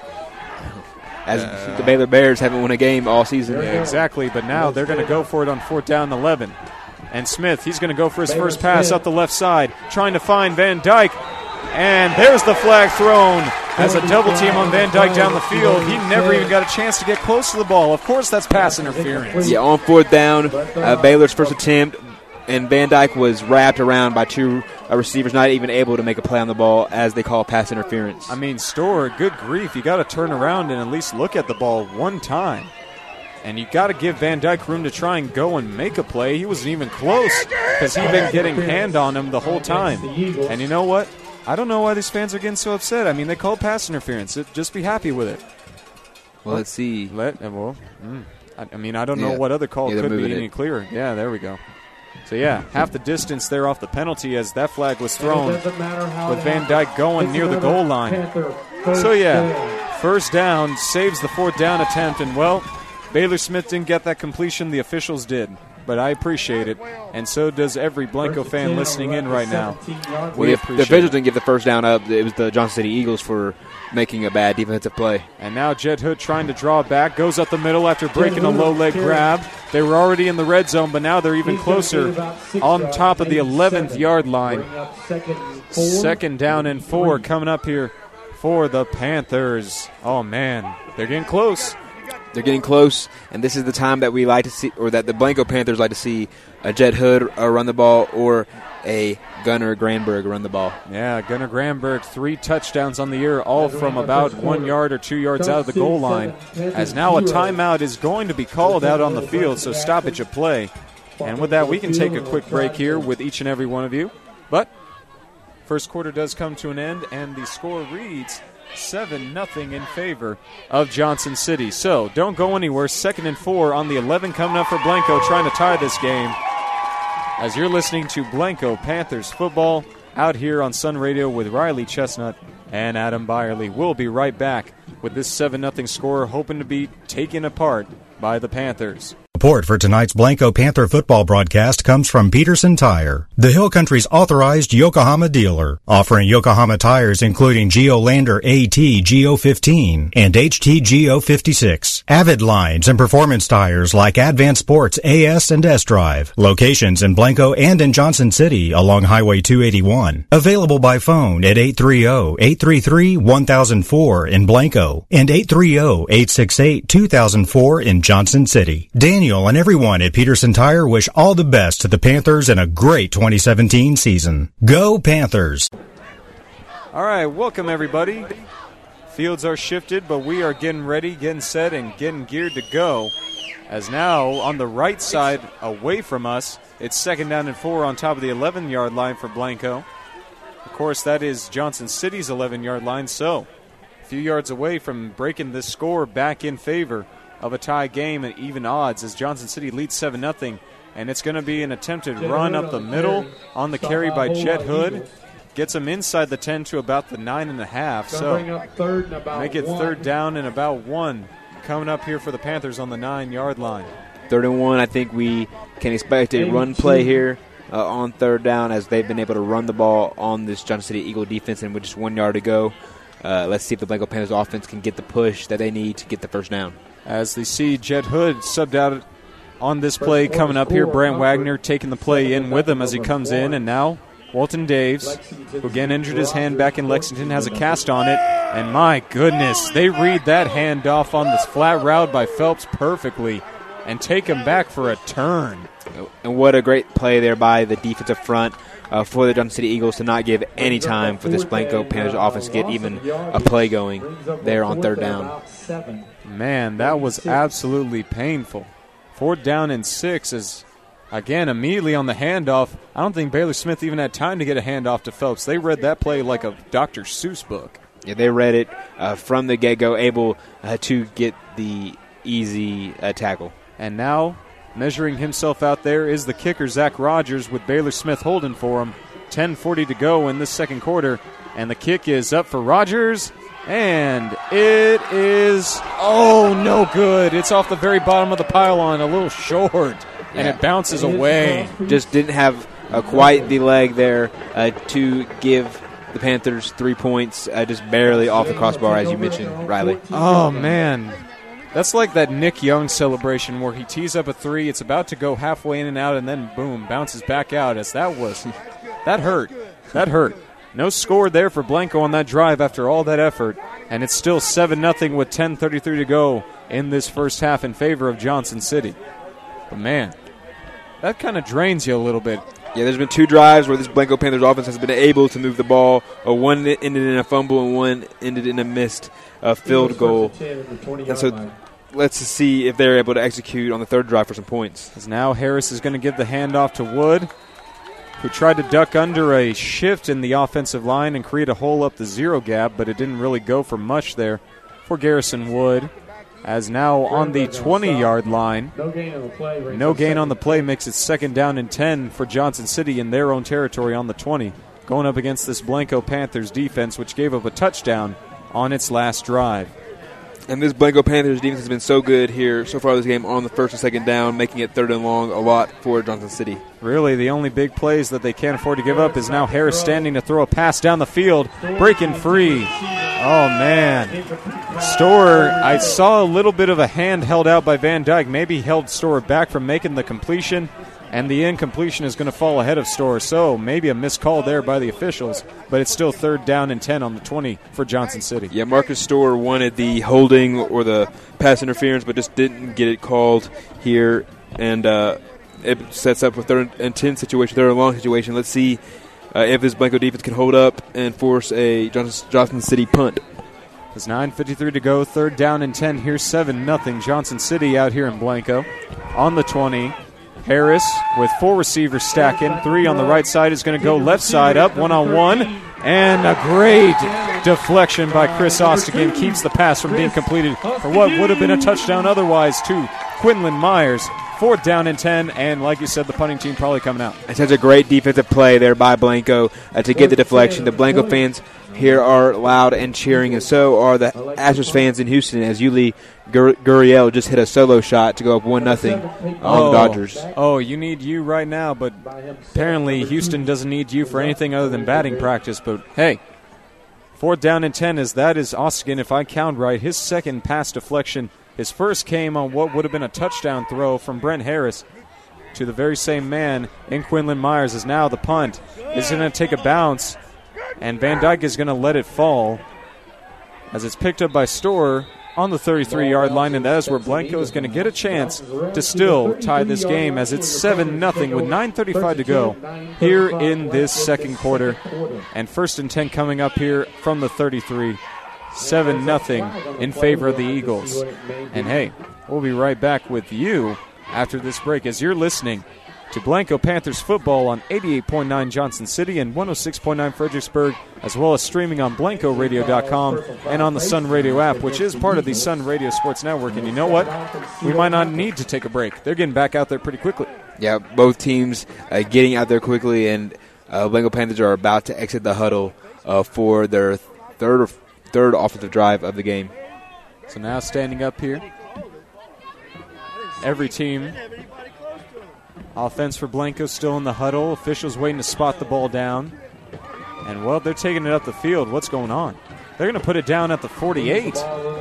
As uh, the Baylor Bears haven't won a game all season. Yeah, exactly, but now they're going to go for it on fourth down and eleven. And Smith, he's going to go for his first pass up the left side, trying to find Van Dyke. And there's the flag thrown as a double team on Van Dyke down the field. He never even got a chance to get close to the ball. Of course, that's pass interference. Yeah, on fourth down, uh, Baylor's first attempt. And Van Dyke was wrapped around by two uh, receivers, not even able to make a play on the ball as they call pass interference. I mean, Storr, good grief. You got to turn around and at least look at the ball one time. And you got to give Van Dyke room to try and go and make a play. He wasn't even close because he'd been getting hand on him the whole time. And you know what? I don't know why these fans are getting so upset. I mean, they called pass interference. Just be happy with it. Well, let's see. Let well, mm, I, I mean, I don't know yeah. what other call yeah, could be any it. clearer. Yeah, there we go. So, yeah, half the distance there off the penalty as that flag was thrown with Van Dyke going near the goal line. So, yeah, first down saves the fourth down attempt. And, well, Baylor Smith didn't get that completion. The officials did. But I appreciate it, and so does every Blanco fan listening in right now. We well, the officials didn't give the first down up. It was the Johnson City Eagles for making a bad defensive play. And now Jet Hood trying to draw back, goes up the middle after breaking a low leg grab. They were already in the red zone, but now they're even closer on top of the eleventh-yard line. Second down and four coming up here for the Panthers. Oh, man, they're getting close. They're getting close, and this is the time that we like to see, or that the Blanco Panthers like to see a Jet Hood uh, run the ball or a Gunnar Granberg run the ball. Yeah, Gunnar Granberg, three touchdowns on the year, all from about one yard or two yards out of the goal line. As now a timeout is going to be called out on the field, so stoppage of play. And with that, we can take a quick break here with each and every one of you. But First quarter does come to an end, and the score reads seven nothing in favor of Johnson City. So don't go anywhere. Second and four on the eleven coming up for Blanco, trying to tie this game. As you're listening to Blanco Panthers football out here on Sun Radio with Riley Chestnut and Adam Byerly. We'll be right back with this seven nothing score, hoping to be taken apart by the Panthers. Support for tonight's Blanco Panther football broadcast comes from Peterson Tire, the Hill Country's authorized Yokohama dealer, offering Yokohama tires including Geolander A T G O fifteen and H T G O fifty-six, Avid lines and performance tires like Advanced Sports A S and S-Drive. Locations in Blanco and in Johnson City along Highway two eighty-one. Available by phone at eight three zero, eight three three, one thousand four in Blanco and eight three zero, eight six eight, two thousand four in Johnson City. Daniel and everyone at Peterson Tire wish all the best to the Panthers in a great twenty seventeen season. Go Panthers! All right, welcome everybody. Fields are shifted, but we are getting ready, getting set, and getting geared to go. As now, on the right side, away from us, it's second down and four on top of the eleven-yard line for Blanco. Of course, that is Johnson City's eleven-yard line, so a few yards away from breaking this score back in favor of a tie game at even odds as Johnson City leads seven nothing, and it's going to be an attempted run up the middle on the carry by Jet Hood. Gets him inside the ten to about the nine and a half. So make it third down and about one coming up here for the Panthers on the nine-yard line. Third and one, I think we can expect a run play here uh, on third down as they've been able to run the ball on this Johnson City Eagle defense, and with just one yard to go, uh, let's see if the Blanco Panthers offense can get the push that they need to get the first down. As they see Jet Hood subbed out on this play coming up here, Brant Wagner taking the play in with him as he comes in, and now Walton Daves, who again injured his hand back in Lexington, has a cast on it, and my goodness, they read that handoff on this flat route by Phelps perfectly and take him back for a turn. And what a great play there by the defensive front uh, for the Johnson City Eagles to not give any time for this Blanco Panthers offense to get even a play going there on third down. Man, that was absolutely painful. Fourth down and six is, again, immediately on the handoff. I don't think Baylor Smith even had time to get a handoff to Phelps. They read that play like a Doctor Seuss book. Yeah, they read it uh, from the get-go, able uh, to get the easy uh, tackle. And now, measuring himself out there is the kicker, Zach Rogers, with Baylor Smith holding for him. ten forty to go in this second quarter, and the kick is up for Rogers. And it is, oh, no good. It's off the very bottom of the pylon, a little short, and yeah. it bounces away. Just didn't have uh, quite the leg there uh, to give the Panthers three points, uh, just barely off the crossbar, as you mentioned, Riley. Oh, man. That's like that Nick Young celebration where he tees up a three, it's about to go halfway in and out, and then, boom, bounces back out. As that was, that hurt. That hurt. No score there for Blanco on that drive after all that effort, and it's still seven nothing with ten thirty-three to go in this first half in favor of Johnson City. But, man, that kind of drains you a little bit. Yeah, there's been two drives where this Blanco Panthers offense has been able to move the ball. Uh, one ended in a fumble and one ended in a missed uh, field goal. And so let's see if they're able to execute on the third drive for some points. As now Harris is going to give the handoff to Wood, who tried to duck under a shift in the offensive line and create a hole up the zero gap, but it didn't really go for much there for Garrison Wood. As now on the twenty-yard line, no gain on the play, no gain on the play makes it second down and ten for Johnson City in their own territory on the twenty, going up against this Blanco Panthers defense, which gave up a touchdown on its last drive. And this Blanco Panthers defense has been so good here so far this game on the first and second down, making it third and long a lot for Johnson City. Really, the only big plays that they can't afford to give up is now Harris standing to throw a pass down the field, breaking free. Oh, man. Storer, I saw a little bit of a hand held out by Van Dyke. Maybe he held Storer back from making the completion, and the incompletion is going to fall ahead of Storer. So maybe a missed call there by the officials, but it's still third down and ten on the twenty for Johnson City. Yeah, Marcus Storer wanted the holding or the pass interference, but just didn't get it called here, and uh, it sets up a third and ten situation, third and long situation. Let's see uh, if this Blanco defense can hold up and force a Johnson, Johnson City punt. There's nine fifty-three to go, third down and ten. Here's seven nothing Johnson City out here in Blanco on the twenty. Harris with four receivers stacking. Three on the right side is going to go left side up, one-on-one. And a great deflection by Chris Ostigan keeps the pass from being completed for what would have been a touchdown otherwise to Quinlan Myers. Fourth down and ten, and like you said, the punting team probably coming out. It's such a great defensive play there by Blanco uh, to get the deflection. The Blanco fans here are loud and cheering, and so are the Astros fans in Houston as Yuli Gur- Gurriel just hit a solo shot to go up one nothing on oh, the Dodgers. Oh, you need you right now, but apparently Houston doesn't need you for anything other than batting practice. But, hey, fourth down and ten, as that is Ostigan, if I count right, his second pass deflection. His first came on what would have been a touchdown throw from Brent Harris to the very same man in Quinlan Myers. Is now the punt is going to take a bounce, and Van Dyke is going to let it fall as it's picked up by Storer on the thirty-three-yard line, and that is where Blanco is going to get a chance to still tie this game as it's seven nothing with nine thirty-five to go here in this second quarter. And first and ten coming up here from the thirty-three. seven nothing in favor of the Eagles. And, hey, we'll be right back with you after this break as you're listening to Blanco Panthers football on eighty-eight point nine Johnson City and one oh six point nine Fredericksburg, as well as streaming on Blanco Radio dot com and on the Sun Radio app, which is part of the Sun Radio Sports Network. And you know what? We might not need to take a break. They're getting back out there pretty quickly. Yeah, both teams uh, getting out there quickly, and uh, Blanco Panthers are about to exit the huddle uh, for their third or third offensive drive of the game. So now standing up here, every team. Offense for Blanco still in the huddle. Officials waiting to spot the ball down. And, well, they're taking it up the field. What's going on? They're going to put it down at the forty-eight.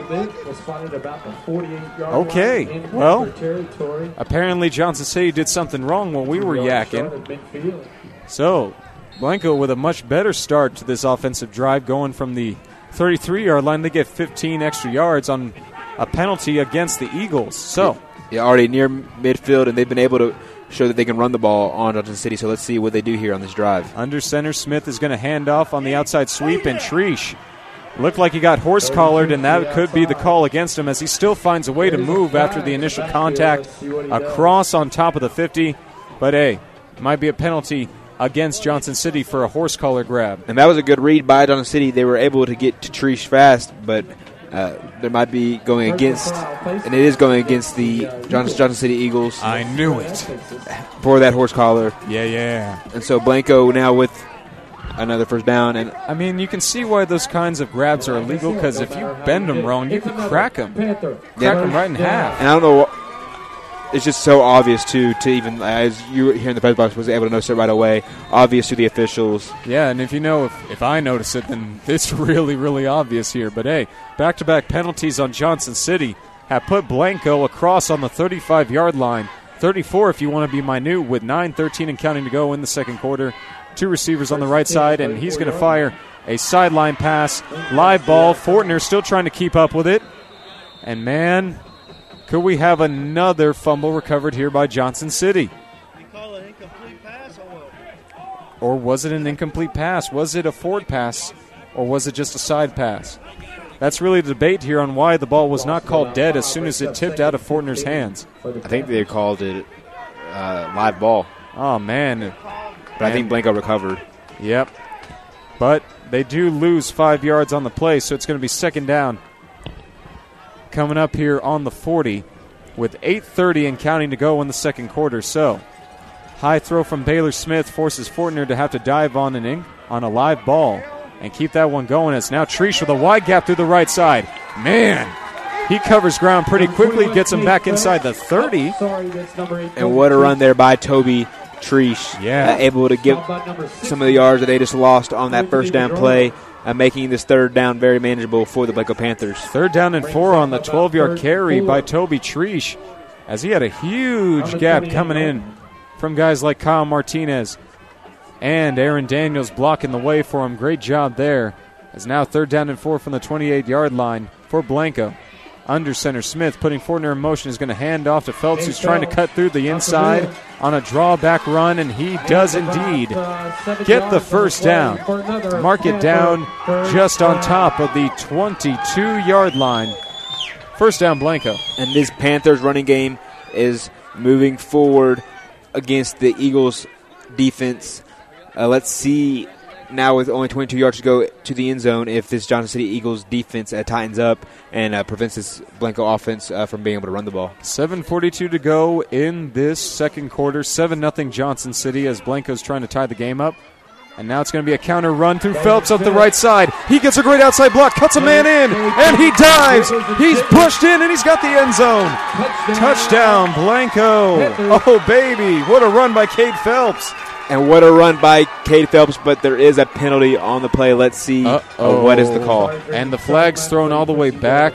Okay, well, apparently Johnson City did something wrong while we were yakking. So, Blanco with a much better start to this offensive drive, going from the thirty-three-yard line. They get fifteen extra yards on a penalty against the Eagles. So, yeah, already near midfield, and they've been able to show that they can run the ball on Johnson City. So let's see what they do here on this drive. Under center, Smith is going to hand off on the outside sweep, and Treesh looked like he got horse-collared, and that could be the call against him as he still finds a way to move after the initial contact across on top of the fifty. But, hey, might be a penalty against Johnson City for a horse collar grab. And that was a good read by Johnson City. They were able to get to Treesh fast, but uh, there might be going against, and it is going against the Johnson, Johnson City Eagles. I knew it. For that horse collar. Yeah, yeah. And so Blanco now with another first down. And I mean, you can see why those kinds of grabs are illegal, because if you bend them wrong, you can crack them. Crack yeah. them right in half. And I don't know what. It's just so obvious, too, to even, as you here in the press box was able to notice it right away, obvious to the officials. Yeah, and if you know, if, if I notice it, then it's really, really obvious here. But, hey, back-to-back penalties on Johnson City have put Blanco across on the thirty-five-yard line. thirty-four if you want to be minute, with nine thirteen and counting to go in the second quarter. Two receivers on the right side, and he's going to fire a sideline pass. Live ball. Fortner still trying to keep up with it. And, man, could we have another fumble recovered here by Johnson City? You call it an incomplete pass or what? Or was it an incomplete pass? Was it a forward pass, or was it just a side pass? That's really the debate here on why the ball was not called dead as soon as it tipped out of Fortner's hands. I think they called it uh, live ball. Oh, man. But I think Blanco recovered. Yep. But they do lose five yards on the play, so it's going to be second down. Coming up here on the forty with eight thirty and counting to go in the second quarter. So, high throw from Baylor Smith forces Fortner to have to dive on an in, on a live ball and keep that one going. It's now Treesh with a wide gap through the right side. Man, he covers ground pretty quickly, gets him back inside the thirty. And what a run there by Toby Treesh. Yeah. Uh, able to give some of the yards that they just lost on that first down play. Uh, making this third down very manageable for the Blanco Panthers. Third down and four on the twelve-yard carry by Toby Treesh, as he had a huge gap coming in from guys like Kyle Martinez and Aaron Daniels blocking the way for him. Great job there. As now third down and four from the twenty-eight-yard line for Blanco. Under center, Smith putting Fortner in motion is going to hand off to Phelps, who's trying to cut through the inside on a drawback run, and he does indeed get the first down. Mark it down just on top of the twenty-two-yard line. First down, Blanco. And this Panthers running game is moving forward against the Eagles defense. Uh, let's see now with only twenty-two yards to go to the end zone if this Johnson City Eagles defense uh, tightens up and uh, prevents this Blanco offense uh, from being able to run the ball. seven forty-two to go in this second quarter. seven nothing Johnson City as Blanco's trying to tie the game up. And now it's going to be a counter run through Phelps up the right side. He gets a great outside block, cuts a man in, and he dives. He's pushed in, and he's got the end zone. Touchdown, Blanco. Oh, baby. What a run by Cade Phelps. And what a run by Cade Phelps, but there is a penalty on the play. Let's see uh, what is the call. And the flag's thrown all the way back.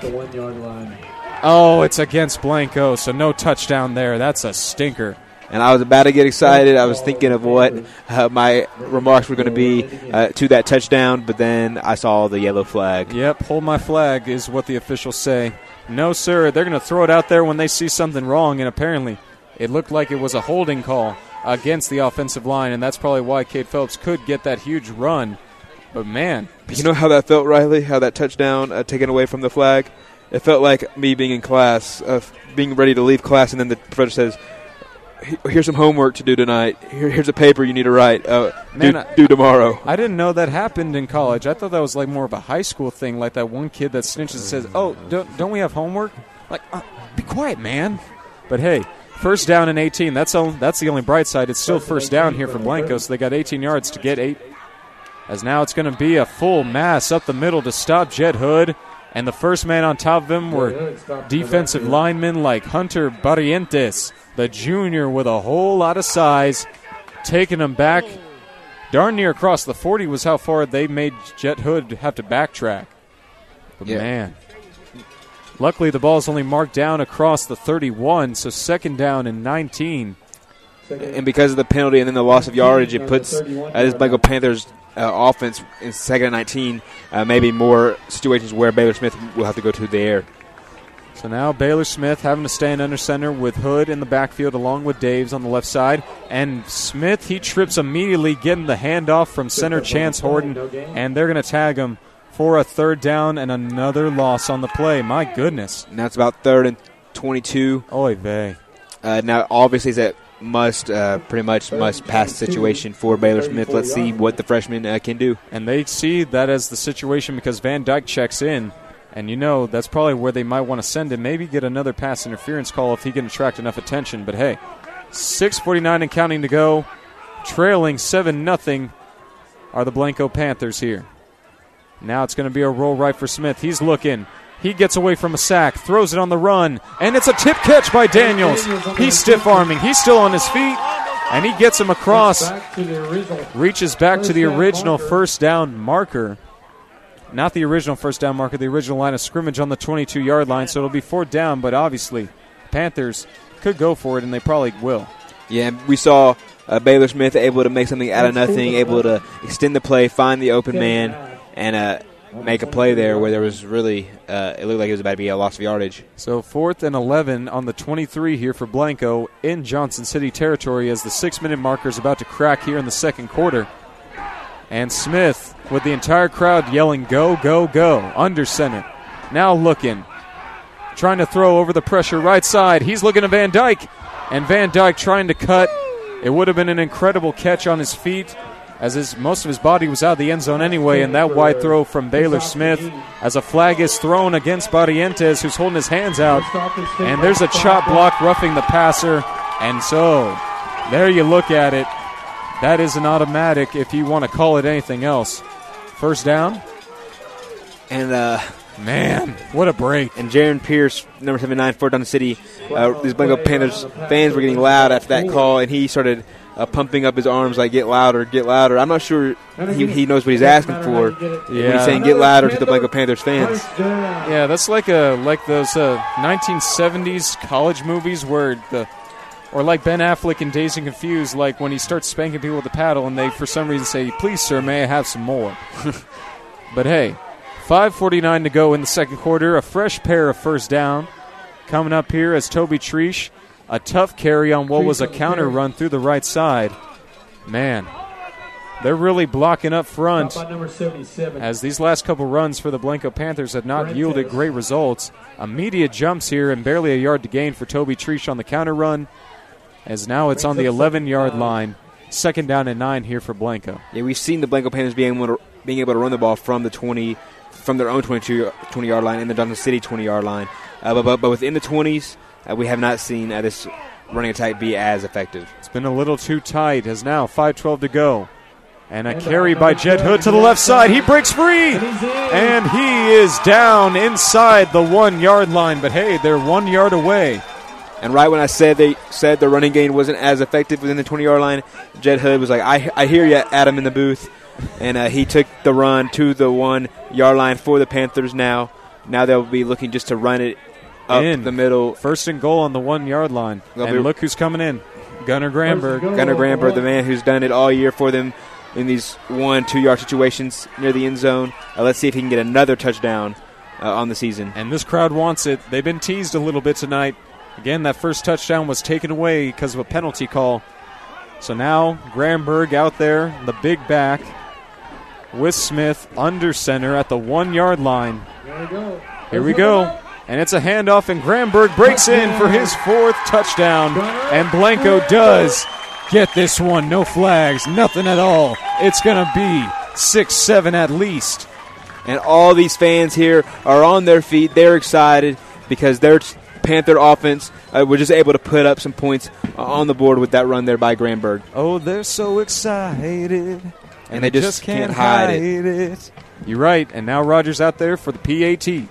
Oh, it's against Blanco, so no touchdown there. That's a stinker. And I was about to get excited. I was thinking of what uh, my remarks were going to be uh, to that touchdown, but then I saw the yellow flag. Yep, hold my flag is what the officials say. No, sir, they're going to throw it out there when they see something wrong, and apparently it looked like it was a holding call against the offensive line, and that's probably why Cade Phelps could get that huge run. But, man. You know how that felt, Riley, how that touchdown uh, taken away from the flag? It felt like me being in class, uh, being ready to leave class, and then the professor says, here's some homework to do tonight. Here, here's a paper you need to write. Uh, Man, do, do tomorrow. I didn't know that happened in college. I thought that was like more of a high school thing, like that one kid that snitches and says, oh, don't, don't we have homework? Like, uh, be quiet, man. But, hey, first down and eighteen. That's, all, that's the only bright side. It's still first down here for Blanco, so they got eighteen yards to get eight. As now it's going to be a full mass up the middle to stop Jed Hood. And the first man on top of him were defensive linemen like Hunter Barrientos, the junior with a whole lot of size, taking him back darn near across the forty was how far they made Jet Hood have to backtrack. But, yeah. man, luckily the ball is only marked down across the thirty-one, so second down and nineteen. And because of the penalty and then the loss of yardage, it puts uh, this Blanco Panthers uh, offense in second and nineteen, uh, maybe more situations where Baylor Smith will have to go to the air. So now Baylor Smith having to stand under center with Hood in the backfield along with Daves on the left side. And Smith, he trips immediately, getting the handoff from center Chance Horton, and they're going to tag him for a third down and another loss on the play. My goodness. Now it's about third and twenty-two. Oy vey. Uh, now, obviously, it's a must, uh, pretty much must-pass situation for Baylor Smith. Let's see what the freshman uh, can do. And they see that as the situation because Van Dyke checks in. And you know, that's probably where they might want to send him. Maybe get another pass interference call if he can attract enough attention. But, hey, six forty-nine and counting to go. Trailing seven nothing are the Blanco Panthers here. Now it's going to be a roll right for Smith. He's looking. He gets away from a sack, throws it on the run, and it's a tip catch by Daniels. He's stiff-arming. He's still on his feet, and he gets him across. Reaches back to the original first down marker. Not the original first down marker, the original line of scrimmage on the twenty-two-yard line, so it'll be fourth down, but obviously Panthers could go for it, and they probably will. Yeah, we saw uh, Baylor Smith able to make something out of nothing, able to extend the play, find the open man, and uh, make a play there where there was really, uh, it looked like it was about to be a loss of yardage. So fourth and eleven on the twenty-three here for Blanco in Johnson City territory as the six-minute marker is about to crack here in the second quarter. And Smith with the entire crowd yelling, go, go, go, under center. Now looking, trying to throw over the pressure right side. He's looking at Van Dyke, and Van Dyke trying to cut. It would have been an incredible catch on his feet as his, most of his body was out of the end zone anyway, and that wide throw from Baylor Smith as a flag is thrown against Barrientos, who's holding his hands out. And there's a chop block roughing the passer, and so there you look at it. That is an automatic if you want to call it anything else. First down. And, uh, man, what a break. And Jaron Pierce, number seventy-nine, Fort Down City. Uh, these Blanco Panthers fans were getting loud after that call, and he started uh, pumping up his arms like, get louder, get louder. I'm not sure he, he knows what he's asking for yeah. when he's saying get louder to the Blanco Panthers fans. Yeah, that's like a like those uh, nineteen seventies college movies where the Or like Ben Affleck in Dazed and Confused, like when he starts spanking people with a paddle and they, for some reason, say, please, sir, may I have some more? But, hey, five forty-nine to go in the second quarter. A fresh pair of first down coming up here as Toby Treesh, a tough carry on what was a counter run through the right side. Man, they're really blocking up front as these last couple runs for the Blanco Panthers have not yielded great results. Immediate jumps here and barely a yard to gain for Toby Treesh on the counter run. as now it's on the eleven-yard line. Second down and nine here for Blanco. Yeah, we've seen the Blanco Panthers being able to, being able to run the ball from the twenty, from their own twenty-yard line and the Johnson City twenty-yard line. Uh, but, but but within the twenties, uh, we have not seen uh, this running attack be as effective. It's been a little too tight, as now five twelve to go. And a carry by Jed Hood to the left side. He breaks free, and he is down inside the one-yard line. But, hey, they're one yard away. And right when I said they said the running game wasn't as effective within the twenty-yard line, Jed Hood was like, I, I hear you, Adam, in the booth. And uh, he took the run to the one-yard line for the Panthers now. Now they'll be looking just to run it up in the middle. First and goal on the one-yard line. They'll and be, look who's coming in. Gunnar Gramberg. Gunnar Gramberg, the man who's done it all year for them in these one, two-yard situations near the end zone. Uh, let's see if he can get another touchdown uh, on the season. And this crowd wants it. They've been teased a little bit tonight. Again, that first touchdown was taken away because of a penalty call. So now Gramberg out there, the big back, with Smith under center at the one-yard line. Here we go. Here we go. And it's a handoff, and Gramberg breaks in for his fourth touchdown. And Blanco does get this one. No flags, nothing at all. It's going to be six seven at least. And all these fans here are on their feet. They're excited because their Panther offense uh, was just able to put up some points uh, on the board with that run there by Gramberg. Oh, they're so excited. And, and they, they just, just can't, can't hide, hide it. it. You're right. And now Rogers out there for the P A T.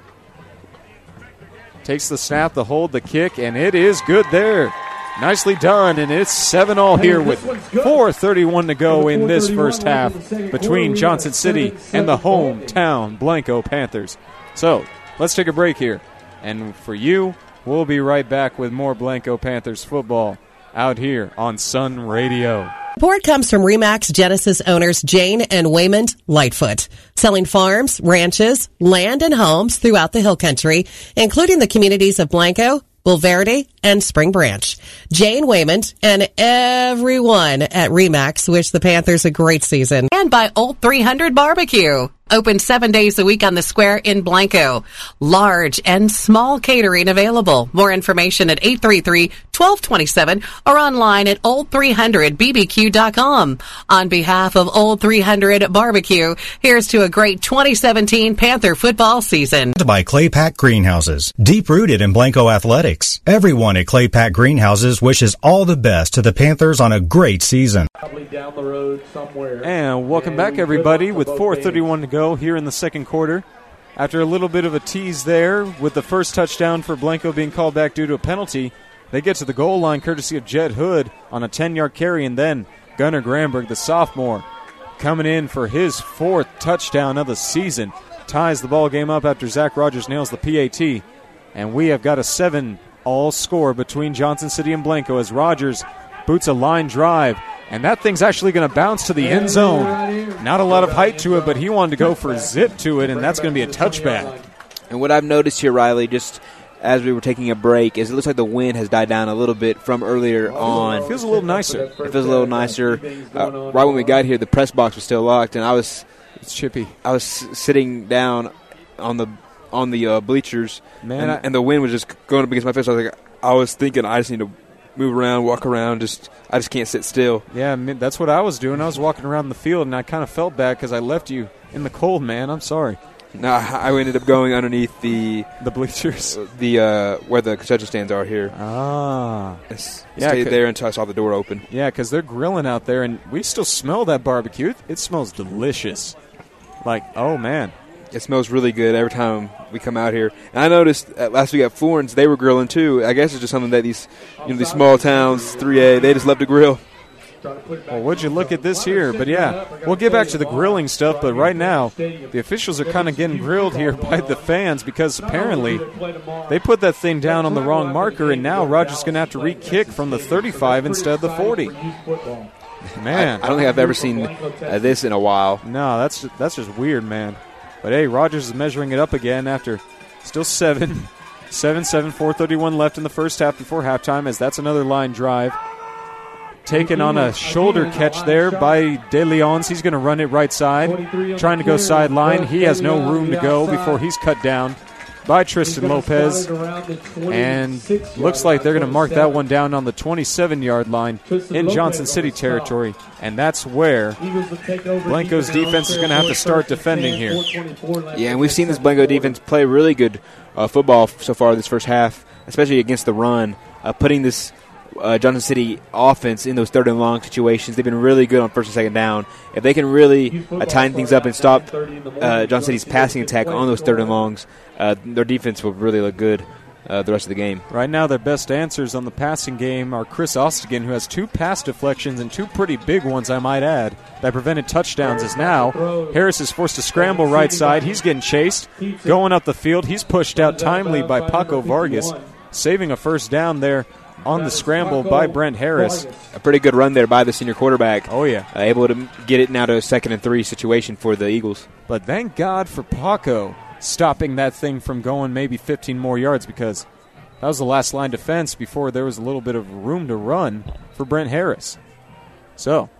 Takes the snap, the hold, the kick, and it is good there. Nicely done, and it's seven all here with four thirty-one to go in this first half between Johnson City and the hometown Blanco Panthers. So let's take a break here. And for you, we'll be right back with more Blanco Panthers football out here on Sun Radio. Support comes from RE/MAX Genesis owners Jane and Waymond Lightfoot, selling farms, ranches, land, and homes throughout the Hill Country, including the communities of Blanco, Bulverde, and Spring Branch. Jane Waymond and everyone at RE/MAX wish the Panthers a great season. And by Old three hundred Barbecue. Open seven days a week on the square in Blanco. Large and small catering available. More information at eight three three, one two two seven or online at old three hundred b b q dot com. On behalf of Old three hundred Barbecue, here's to a great twenty seventeen Panther football season. By Claypack Greenhouses, deep-rooted in Blanco athletics. Everyone at Claypack Greenhouses wishes all the best to the Panthers on a great season. Probably down the road somewhere. And welcome back, everybody, with four thirty-one to go here in the second quarter. After a little bit of a tease there with the first touchdown for Blanco being called back due to a penalty, they get to the goal line courtesy of Jed Hood on a ten-yard carry, and then Gunnar Gramberg, the sophomore, coming in for his fourth touchdown of the season, ties the ball game up after Zach Rogers nails the P A T. And we have got a seven all score between Johnson City and Blanco as Rogers boots a line drive. And that thing's actually going to bounce to the end zone. Not a lot of height to it, but he wanted to go for a zip to it, and that's going to be a touchback. And what I've noticed here, Riley, just as we were taking a break, is it looks like the wind has died down a little bit from earlier on. It feels a little nicer. It feels a little nicer. Uh, right when we got here, the press box was still locked, and I was it's chippy. I was sitting down on the on the uh, bleachers, Man, and, I, and the wind was just going up against my face. I was like, I was thinking, I just need to move around, walk around. Just I just can't sit still. Yeah, I mean, that's what I was doing. I was walking around the field, and I kind of felt bad because I left you in the cold, man. I'm sorry. No, I ended up going underneath the the bleachers, the uh, where the concession stands are here. Ah, I yeah, stayed there until I saw the door open. Yeah, because they're grilling out there, and we still smell that barbecue. It smells delicious. Like, oh man, it smells really good every time we come out here. And I noticed uh, last week at Florence they were grilling too. I guess it's just something that these you know these small towns, three A, they just love to grill. Well, would you look at this here? But yeah, we'll get back to the grilling stuff. But right now, the officials are kind of getting grilled here by the fans because apparently they put that thing down on the wrong marker, and now Rogers going to have to re-kick from the thirty-five instead of the forty. Man, I, I don't think I've ever seen uh, this in a while. No, that's that's just weird, man. But hey, Rogers is measuring it up again after still seven, seven, seven, four thirty-one left in the first half before halftime. As that's another line drive. Taken on a shoulder catch there by De Leons. He's going to run it right side. Trying to go sideline. He has no room to go before he's cut down by Tristan Lopez. And looks like they're going to mark that one down on the twenty-seven-yard line in Johnson City territory. And that's where Blanco's defense is going to have to start defending here. Yeah, and we've seen this Blanco defense play really good uh, football so far this first half, especially against the run, uh, putting this uh, Johnson City offense in those third and long situations. They've been really good on first and second down. If they can really uh, tighten things up and stop uh, Johnson City's passing attack on those third and longs, uh, their defense will really look good uh, the rest of the game. Right now, their best answers on the passing game are Chris Ostigan, who has two pass deflections and two pretty big ones, I might add, that prevented touchdowns. As now Harris is forced to scramble right side. He's getting chased, going up the field. He's pushed out timely by Paco Vargas, saving a first down there on the scramble by Brent Harris. A pretty good run there by the senior quarterback. Oh, yeah. Uh, able to get it now to a second and three situation for the Eagles. But thank God for Paco stopping that thing from going maybe fifteen more yards, because that was the last line defense before there was a little bit of room to run for Brent Harris. So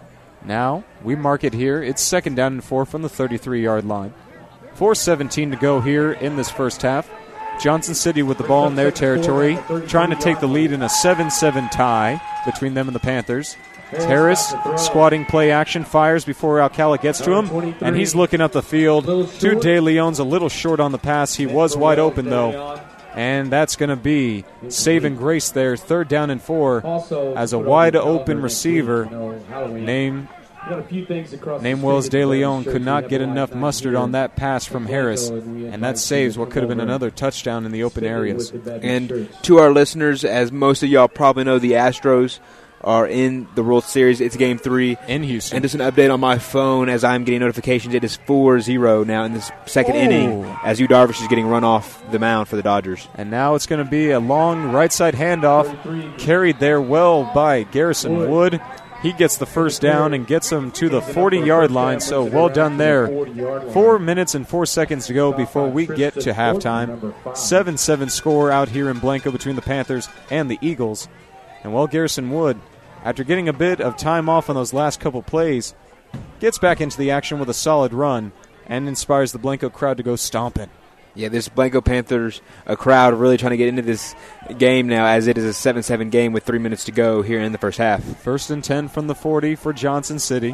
now we mark it here. It's second down and four from the thirty-three-yard line. four seventeen to go here in this first half. Johnson City with the ball in their territory, trying to take the lead in a seven seven tie between them and the Panthers. Harris, squatting play action, fires before Alcala gets to him, and he's looking up the field. To De Leon's a little short on the pass. He was wide open, though, and that's going to be saving grace there, third down and four, as a wide-open receiver named Name Wells De Leon could not get enough mustard on that pass from Harris, and that saves what could have been another touchdown in the open areas. And to our listeners, as most of y'all probably know, the Astros are in the World Series. It's game three in Houston. And just an update on my phone as I'm getting notifications. It is four zero now in this second oh. inning as Yu Darvish is getting run off the mound for the Dodgers. And now it's going to be a long right side handoff carried there well by Garrison Wood. He gets the first down and gets him to the forty-yard line, so well done there. Four minutes and four seconds to go before we get to halftime. seven seven score out here in Blanco between the Panthers and the Eagles. And well, Garrison Wood, after getting a bit of time off on those last couple plays, gets back into the action with a solid run and inspires the Blanco crowd to go stomping. Yeah, this Blanco Panthers a crowd really trying to get into this game now, as it is a seven seven game with three minutes to go here in the first half. First and ten from the forty for Johnson City.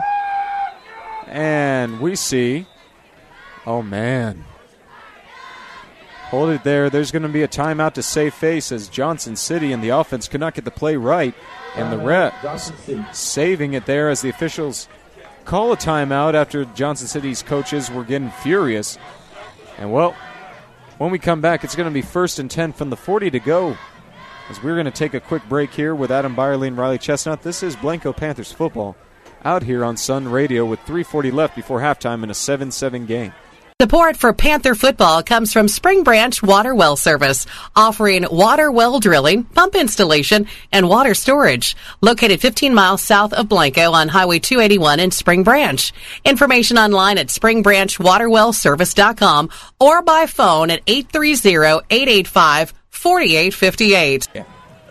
And we see, oh, man. Hold it there. There's going to be a timeout to save face as Johnson City and the offense could not get the play right. And the refs saving it there as the officials call a timeout after Johnson City's coaches were getting furious. And, well, when we come back, it's going to be first and ten from the forty to go, as we're going to take a quick break here with Adam Byerly and Riley Chestnut. This is Blanco Panthers football out here on Sun Radio with three forty left before halftime in a seven seven game. Support for Panther football comes from Spring Branch Water Well Service, offering water well drilling, pump installation, and water storage. Located fifteen miles south of Blanco on Highway two eighty-one in Spring Branch. Information online at spring branch water well service dot com or by phone at eight three zero, eight eight five, four eight five eight. Yeah.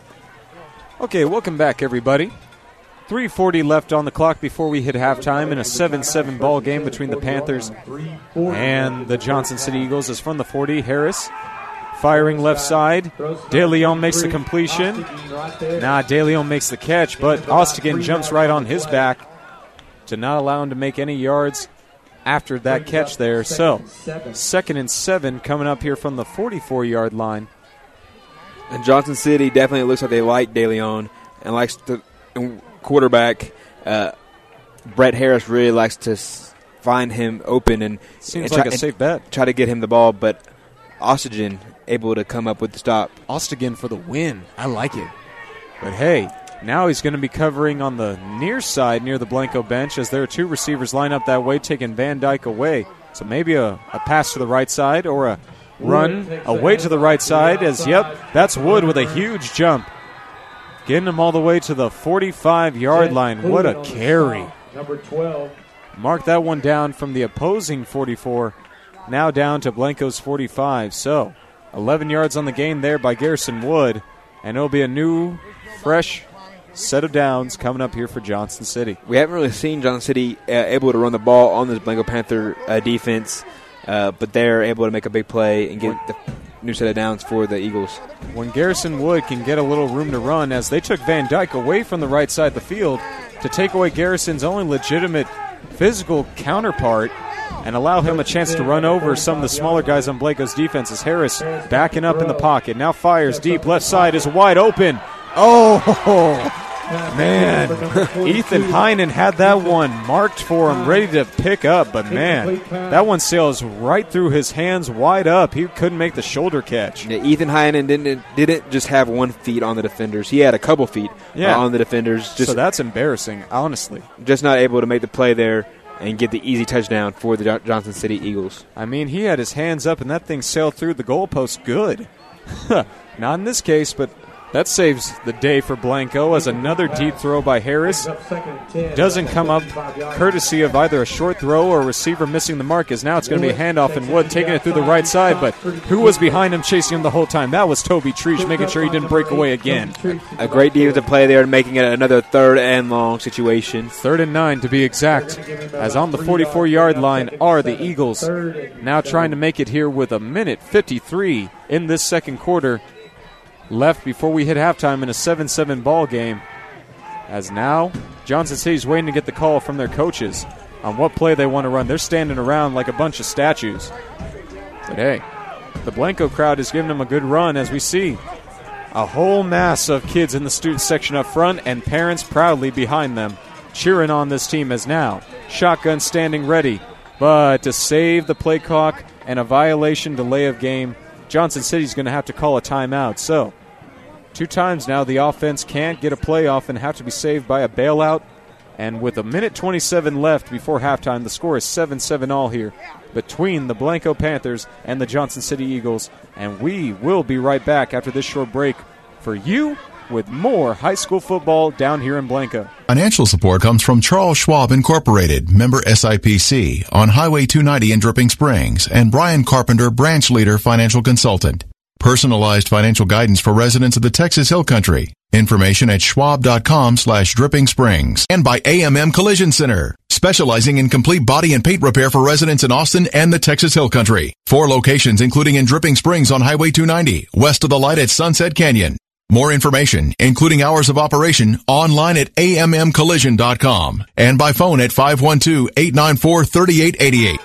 Okay, welcome back, everybody. three forty left on the clock before we hit halftime in a seven seven ball game between the Panthers and the Johnson City Eagles. Is from the forty, Harris firing left side. De Leon makes the completion. Nah, De Leon makes the catch, but Ostigan jumps right on his back to not allow him to make any yards after that catch there. So, second and seven coming up here from the forty-four-yard line. And Johnson City definitely looks like they like De Leon and likes to... And quarterback uh, Brett Harris really likes to s- find him open and seems and try, like a safe bet. Try to get him the ball, but Ostigan able to come up with the stop. Ostigan for the win. I like it. But hey, now he's going to be covering on the near side near the Blanco bench as there are two receivers lined up that way, taking Van Dyke away. So maybe a, a pass to the right side or a run away to the right side as, yep, that's Wood with a huge jump. Getting him all the way to the forty-five-yard line. What a carry. Number twelve. Mark that one down from the opposing forty-four, now down to Blanco's forty-five. So, eleven yards on the gain there by Garrison Wood, and it'll be a new, fresh set of downs coming up here for Johnson City. We haven't really seen Johnson City uh, able to run the ball on this Blanco Panther uh, defense uh, but they're able to make a big play and get the new set of downs for the Eagles. When Garrison Wood can get a little room to run, as they took Van Dyke away from the right side of the field to take away Garrison's only legitimate physical counterpart and allow him a chance to run over some of the smaller guys on Blanco's defense, as Harris backing up in the pocket. Now fires deep. Left side is wide open. Oh, man. Ethan Heinen had that one marked for him, ready to pick up. But, man, that one sails right through his hands wide up. He couldn't make the shoulder catch. Yeah, Ethan Heinen didn't didn't just have one feet on the defenders. He had a couple feet yeah. uh, on the defenders. Just, so that's embarrassing, honestly. Just not able to make the play there and get the easy touchdown for the Johnson City Eagles. I mean, he had his hands up, and that thing sailed through the goalpost good. Not in this case, but that saves the day for Blanco, as another deep throw by Harris doesn't come up courtesy of either a short throw or a receiver missing the mark, as now it's going to be a handoff, and Wood taking it through the right side, but who was behind him chasing him the whole time? That was Toby Treach, making sure he didn't break away again. A great defensive play there, making it another third and long situation. Third and nine to be exact, as on the forty-four-yard line are the Eagles, now trying to make it here with a minute fifty-three in this second quarter left before we hit halftime in a seven seven ball game, as now Johnson City's waiting to get the call from their coaches on what play they want to run. They're standing around like a bunch of statues. But hey, the Blanco crowd is giving them a good run, as we see a whole mass of kids in the student section up front and parents proudly behind them cheering on this team, as now shotgun standing ready, but to save the play clock and a violation delay of game, Johnson City's going to have to call a timeout. So two times now the offense can't get a play off and have to be saved by a bailout. And with a minute twenty-seven left before halftime, the score is seven seven all here between the Blanco Panthers and the Johnson City Eagles. And we will be right back after this short break for you with more high school football down here in Blanco. Financial support comes from Charles Schwab Incorporated, member S I P C, on Highway two ninety in Dripping Springs, and Brian Carpenter, branch leader, financial consultant. Personalized financial guidance for residents of the Texas Hill Country. Information at schwab.com slash dripping springs. And by A M M Collision Center, specializing in complete body and paint repair for residents in Austin and the Texas Hill Country. Four locations, including in Dripping Springs on Highway two ninety, west of the light at Sunset Canyon. More information, including hours of operation, online at A M M collision dot com and by phone at five one two, eight nine four, three eight eight eight.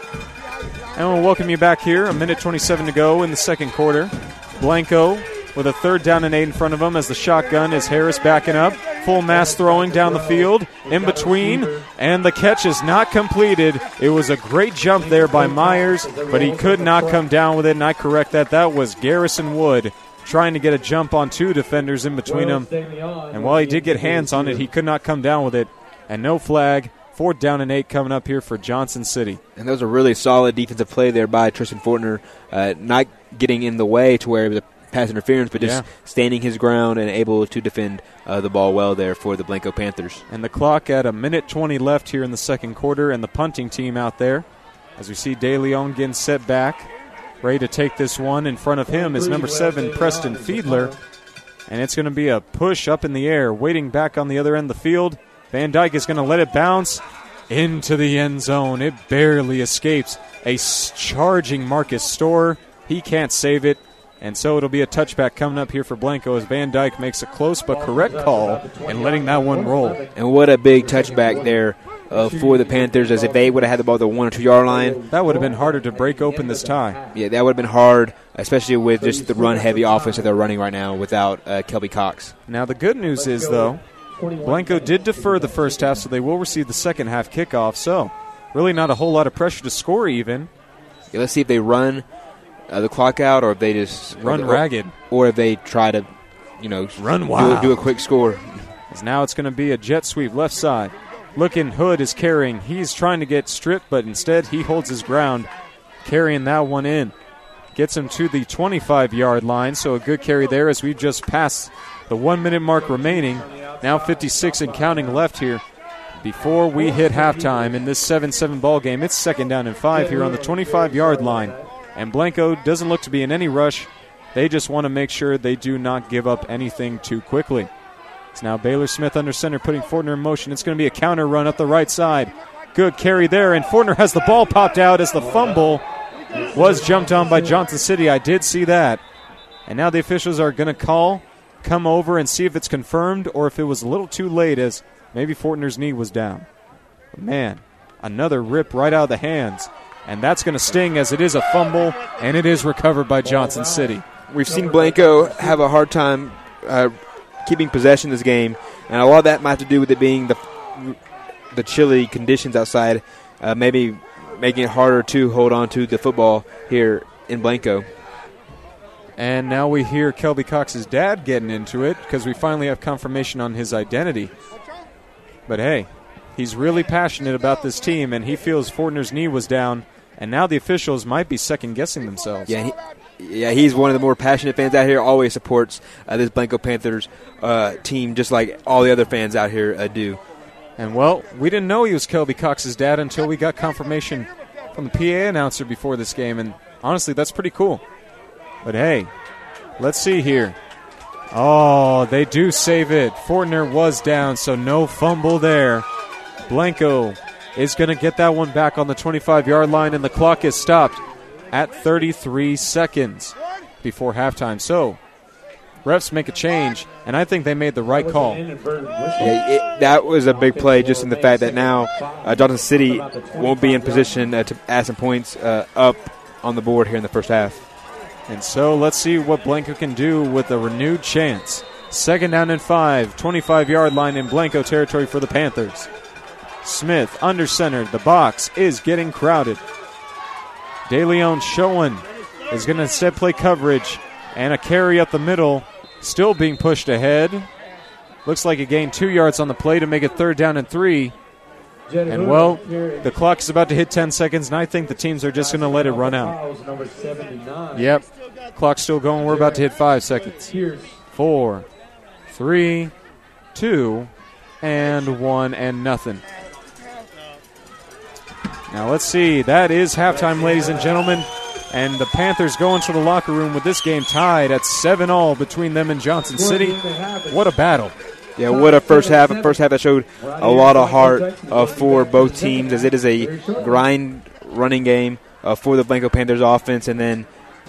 And we'll welcome you back here. A minute twenty-seven to go in the second quarter. Blanco with a third down and eight in front of him, as the shotgun is Harris backing up. Full mass throwing down the field, in between, and the catch is not completed. It was a great jump there by Myers, but he could not come down with it, and I correct that. That was Garrison Wood trying to get a jump on two defenders in between them. And while he did get hands on it, he could not come down with it. And no flag. Fourth down and eight coming up here for Johnson City. And that was a really solid defensive play there by Tristan Fortner, uh, not getting in the way to where it was a pass interference, but just yeah. standing his ground and able to defend uh, the ball well there for the Blanco Panthers. And the clock at a minute twenty left here in the second quarter, and the punting team out there, as we see De Leon getting set back, ready to take this one. In front of him is number seven, Preston Fiedler, and it's going to be a push up in the air, waiting back on the other end of the field. Van Dyke is going to let it bounce into the end zone. It barely escapes a charging Marcus Storr. He can't save it, and so it'll be a touchback coming up here for Blanco, as Van Dyke makes a close but correct call and letting that one roll. And what a big touchback there uh, for the Panthers, as if they would have had the ball at the one or two yard line. That would have been harder to break open this tie. Yeah, that would have been hard, especially with just the run-heavy offense that they're running right now without uh, Kelby Cox. Now the good news is, though, Blanco did defer the first half, so they will receive the second half kickoff. So really not a whole lot of pressure to score even. Yeah, let's see if they run uh, the clock out, or if they just run or, ragged, or if they try to, you know, run wild, do, do a quick score. As now it's going to be a jet sweep left side. Looking, Hood is carrying. He's trying to get stripped, but instead he holds his ground, carrying that one in. Gets him to the twenty-five yard line, so a good carry there as we've just passed the one-minute mark remaining. Now fifty-six and counting left here before we hit halftime in this seven seven ball game. It's second down and five here on the twenty-five yard line. And Blanco doesn't look to be in any rush. They just want to make sure they do not give up anything too quickly. It's now Baylor Smith under center, putting Fortner in motion. It's going to be a counter run up the right side. Good carry there, and Fortner has the ball popped out as the fumble was jumped on by Johnson City. I did see that. And now the officials are going to call, come over and see if it's confirmed or if it was a little too late as maybe Fortner's knee was down. But man, another rip right out of the hands. And that's going to sting as it is a fumble, and it is recovered by Johnson City. We've seen Blanco have a hard time uh, keeping possession this game, and a lot of that might have to do with it being the the chilly conditions outside, uh, maybe making it harder to hold on to the football here in Blanco. And now we hear Kelby Cox's dad getting into it because we finally have confirmation on his identity. But hey, he's really passionate about this team, and he feels Fortner's knee was down, and now the officials might be second-guessing themselves. Yeah, he, yeah, he's one of the more passionate fans out here, always supports uh, this Blanco Panthers uh, team just like all the other fans out here uh, do. And, well, we didn't know he was Kelby Cox's dad until we got confirmation from the P A announcer before this game, and honestly, that's pretty cool. But, hey, let's see here. Oh, they do save it. Fortner was down, so no fumble there. Blanco is going to get that one back on the twenty-five-yard line, and the clock is stopped at thirty-three seconds before halftime. So, refs make a change, and I think they made the right call. Yeah, it, that was a big play just in the fact that now uh, Johnson City won't be in position uh, to add some points uh, up on the board here in the first half. And so let's see what Blanco can do with a renewed chance. Second down and five, twenty-five-yard line in Blanco territory for the Panthers. Smith under center. The box is getting crowded. DeLeon Schoen is going to instead play coverage, and a carry up the middle, still being pushed ahead. Looks like he gained two yards on the play to make it third down and three. And, well, the clock is about to hit ten seconds, and I think the teams are just going to let it run out. Yep, clock's still going. We're about to hit five seconds. Four, three, two, and one, and nothing. Now let's see. That is halftime, ladies and gentlemen. And the Panthers go into the locker room with this game tied at seven all between them and Johnson City. What a battle. Yeah, what a first half. A first half that showed a lot of heart uh, for both teams, as it is a grind running game uh, for the Blanco Panthers offense, and then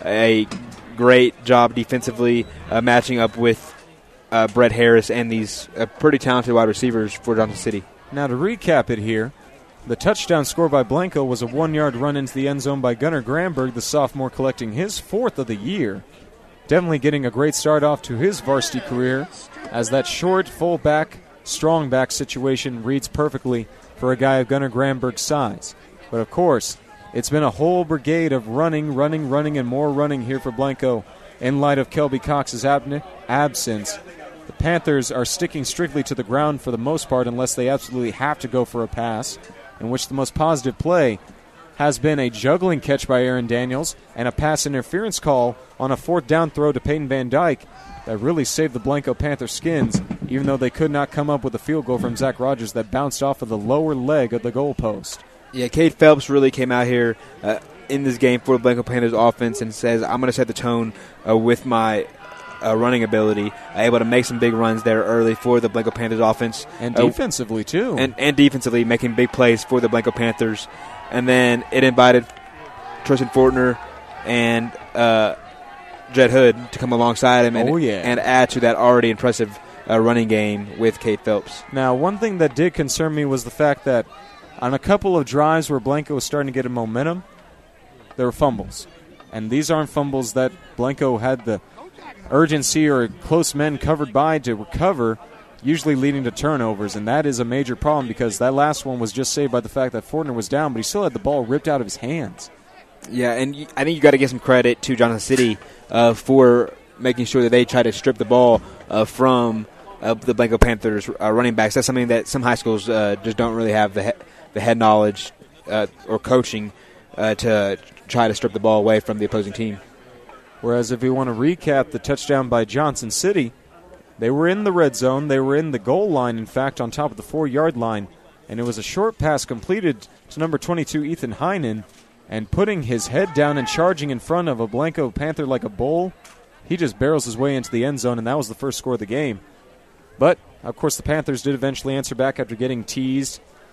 a great job defensively uh, matching up with uh, Brett Harris and these uh, pretty talented wide receivers for Johnson City. Now to recap it here, the touchdown score by Blanco was a one-yard run into the end zone by Gunnar Granberg, the sophomore, collecting his fourth of the year. Definitely getting a great start off to his varsity career, as that short fullback, strong back situation reads perfectly for a guy of Gunnar Granberg's size. But of course, it's been a whole brigade of running, running, running, and more running here for Blanco in light of Kelby Cox's ab- absence. The Panthers are sticking strictly to the ground for the most part unless they absolutely have to go for a pass, in which the most positive play has been a juggling catch by Aaron Daniels and a pass interference call on a fourth down throw to Peyton Van Dyke that really saved the Blanco Panther skins, even though they could not come up with a field goal from Zach Rogers that bounced off of the lower leg of the goalpost. Yeah, Cade Phelps really came out here uh, in this game for the Blanco Panthers offense and says, I'm going to set the tone uh, with my uh, running ability, uh, able to make some big runs there early for the Blanco Panthers offense. And defensively, uh, too. And, and defensively, making big plays for the Blanco Panthers. And then it invited Tristan Fortner and uh, Jed Hood to come alongside him and, oh, yeah. and add to that already impressive uh, running game with Cade Phelps. Now, one thing that did concern me was the fact that on a couple of drives where Blanco was starting to get a momentum, there were fumbles. And these aren't fumbles that Blanco had the urgency or close men covered by to recover, usually leading to turnovers, and that is a major problem because that last one was just saved by the fact that Fortner was down, but he still had the ball ripped out of his hands. Yeah, and I think you got to give some credit to Johnson City uh, for making sure that they try to strip the ball uh, from uh, the Blanco Panthers uh, running backs. That's something that some high schools uh, just don't really have the, he- the head knowledge uh, or coaching uh, to try to strip the ball away from the opposing team. Whereas if we want to recap the touchdown by Johnson City, they were in the red zone. They were in the goal line, in fact, on top of the four-yard line. And it was a short pass completed to number twenty-two, Ethan Heinen. And putting his head down and charging in front of a Blanco Panther like a bull, he just barrels his way into the end zone, and that was the first score of the game. But, of course, the Panthers did eventually answer back after getting teased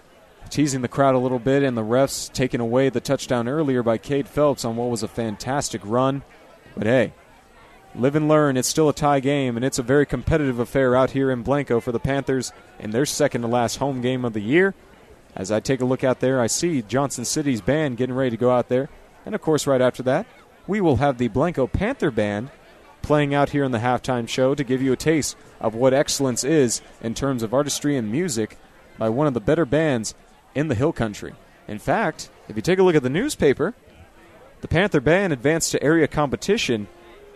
teasing the crowd a little bit, and the refs taking away the touchdown earlier by Cade Phelps on what was a fantastic run. But hey, live and learn. It's still a tie game, and it's a very competitive affair out here in Blanco for the Panthers in their second-to-last home game of the year. As I take a look out there, I see Johnson City's band getting ready to go out there. And, of course, right after that, we will have the Blanco Panther Band playing out here in the halftime show to give you a taste of what excellence is in terms of artistry and music by one of the better bands in the Hill Country. In fact, if you take a look at the newspaper, the Panther Band advanced to area competition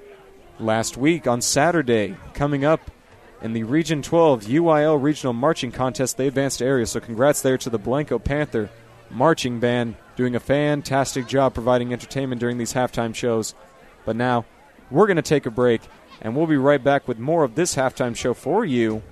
last week on Saturday. Coming up in the Region twelve U I L Regional Marching Contest, they advanced to area. So congrats there to the Blanco Panther Marching Band, doing a fantastic job providing entertainment during these halftime shows. But now, we're going to take a break, and we'll be right back with more of this halftime show for you,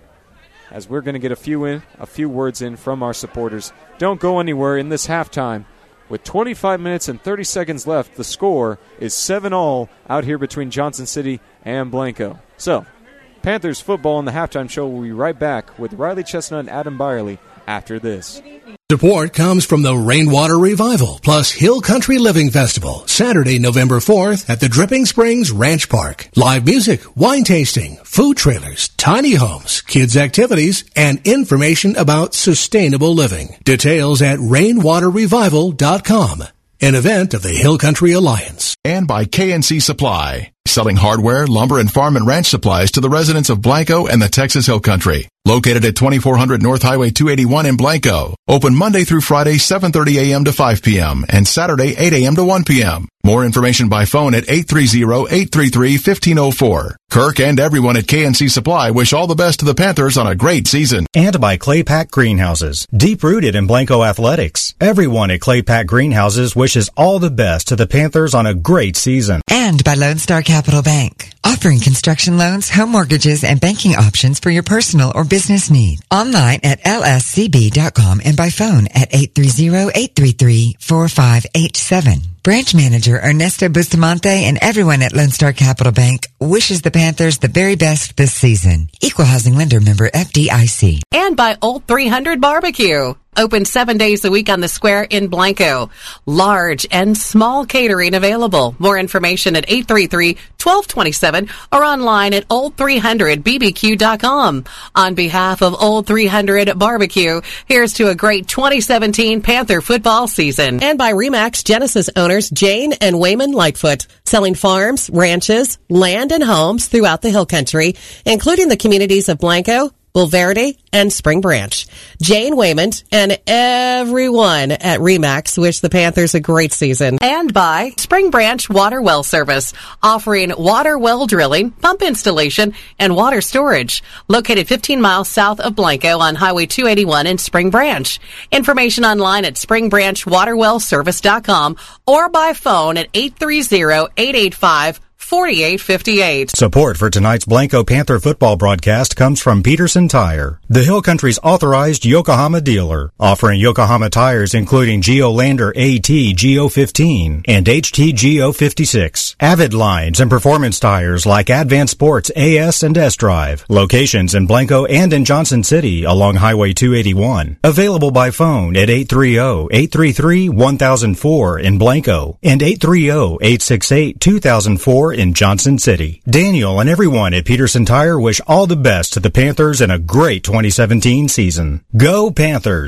as we're going to get a few in, a few words in from our supporters. Don't go anywhere in this halftime. With twenty-five minutes and thirty seconds left, the score is seven all out here between Johnson City and Blanco. So, Panthers football in the halftime show will be right back with Riley Chestnut and Adam Byerly after this. Support comes from the Rainwater Revival plus Hill Country Living Festival, Saturday, November fourth at the Dripping Springs Ranch Park. Live music, wine tasting, food trailers, tiny homes, kids activities, and information about sustainable living. Details at rainwater revival dot com, an event of the Hill Country Alliance. And by K and C Supply, selling hardware, lumber, and farm and ranch supplies to the residents of Blanco and the Texas Hill Country. Located at twenty-four hundred North Highway two eighty-one in Blanco. Open Monday through Friday, seven thirty a.m. to five p.m. and Saturday, eight a.m. to one p.m. More information by phone at eight three zero, eight three three, one five zero four. Kirk and everyone at K and C Supply wish all the best to the Panthers on a great season. And by Claypack Greenhouses, deep-rooted in Blanco athletics. Everyone at Claypack Greenhouses wishes all the best to the Panthers on a great season. And by Lone Star Capital Bank, offering construction loans, home mortgages, and banking options for your personal or business need. Online at L S C B dot com and by phone at eight three zero, eight three three, four five eight seven. Branch Manager Ernesto Bustamante and everyone at Lone Star Capital Bank wishes the Panthers the very best this season. Equal Housing Lender member F D I C. And by Old three hundred Barbecue. Open seven days a week on the square in Blanco. Large and small catering available. More information at eight three three, one two two seven or online at old three hundred b b q dot com. On behalf of Old three hundred Barbecue, here's to a great twenty seventeen Panther football season. And by RE/MAX Genesis owners Jane and Wayman Lightfoot, selling farms, ranches, land, and homes throughout the Hill Country, including the communities of Blanco, Bulverde, and Spring Branch. Jane Wayman and everyone at RE/MAX wish the Panthers a great season. And by Spring Branch Water Well Service, offering water well drilling, pump installation, and water storage. Located fifteen miles south of Blanco on Highway two eighty-one in Spring Branch. Information online at spring branch water well service dot com or by phone at eight three zero, eight eight five, forty-eight fifty-eight. Support for tonight's Blanco Panther football broadcast comes from Peterson Tire, the Hill Country's authorized Yokohama dealer, offering Yokohama tires including Geolander A T G O fifteen and H T G O fifty-six, Avid lines and performance tires like Advanced Sports A S and S Drive. Locations in Blanco and in Johnson City along Highway two eighty-one. Available by phone at eight three zero, eight three three, one thousand four in Blanco and eight three zero, eight six eight, two thousand four in Johnson City. Daniel and everyone at Peterson Tire wish all the best to the Panthers in a great twenty seventeen season. Go Panthers!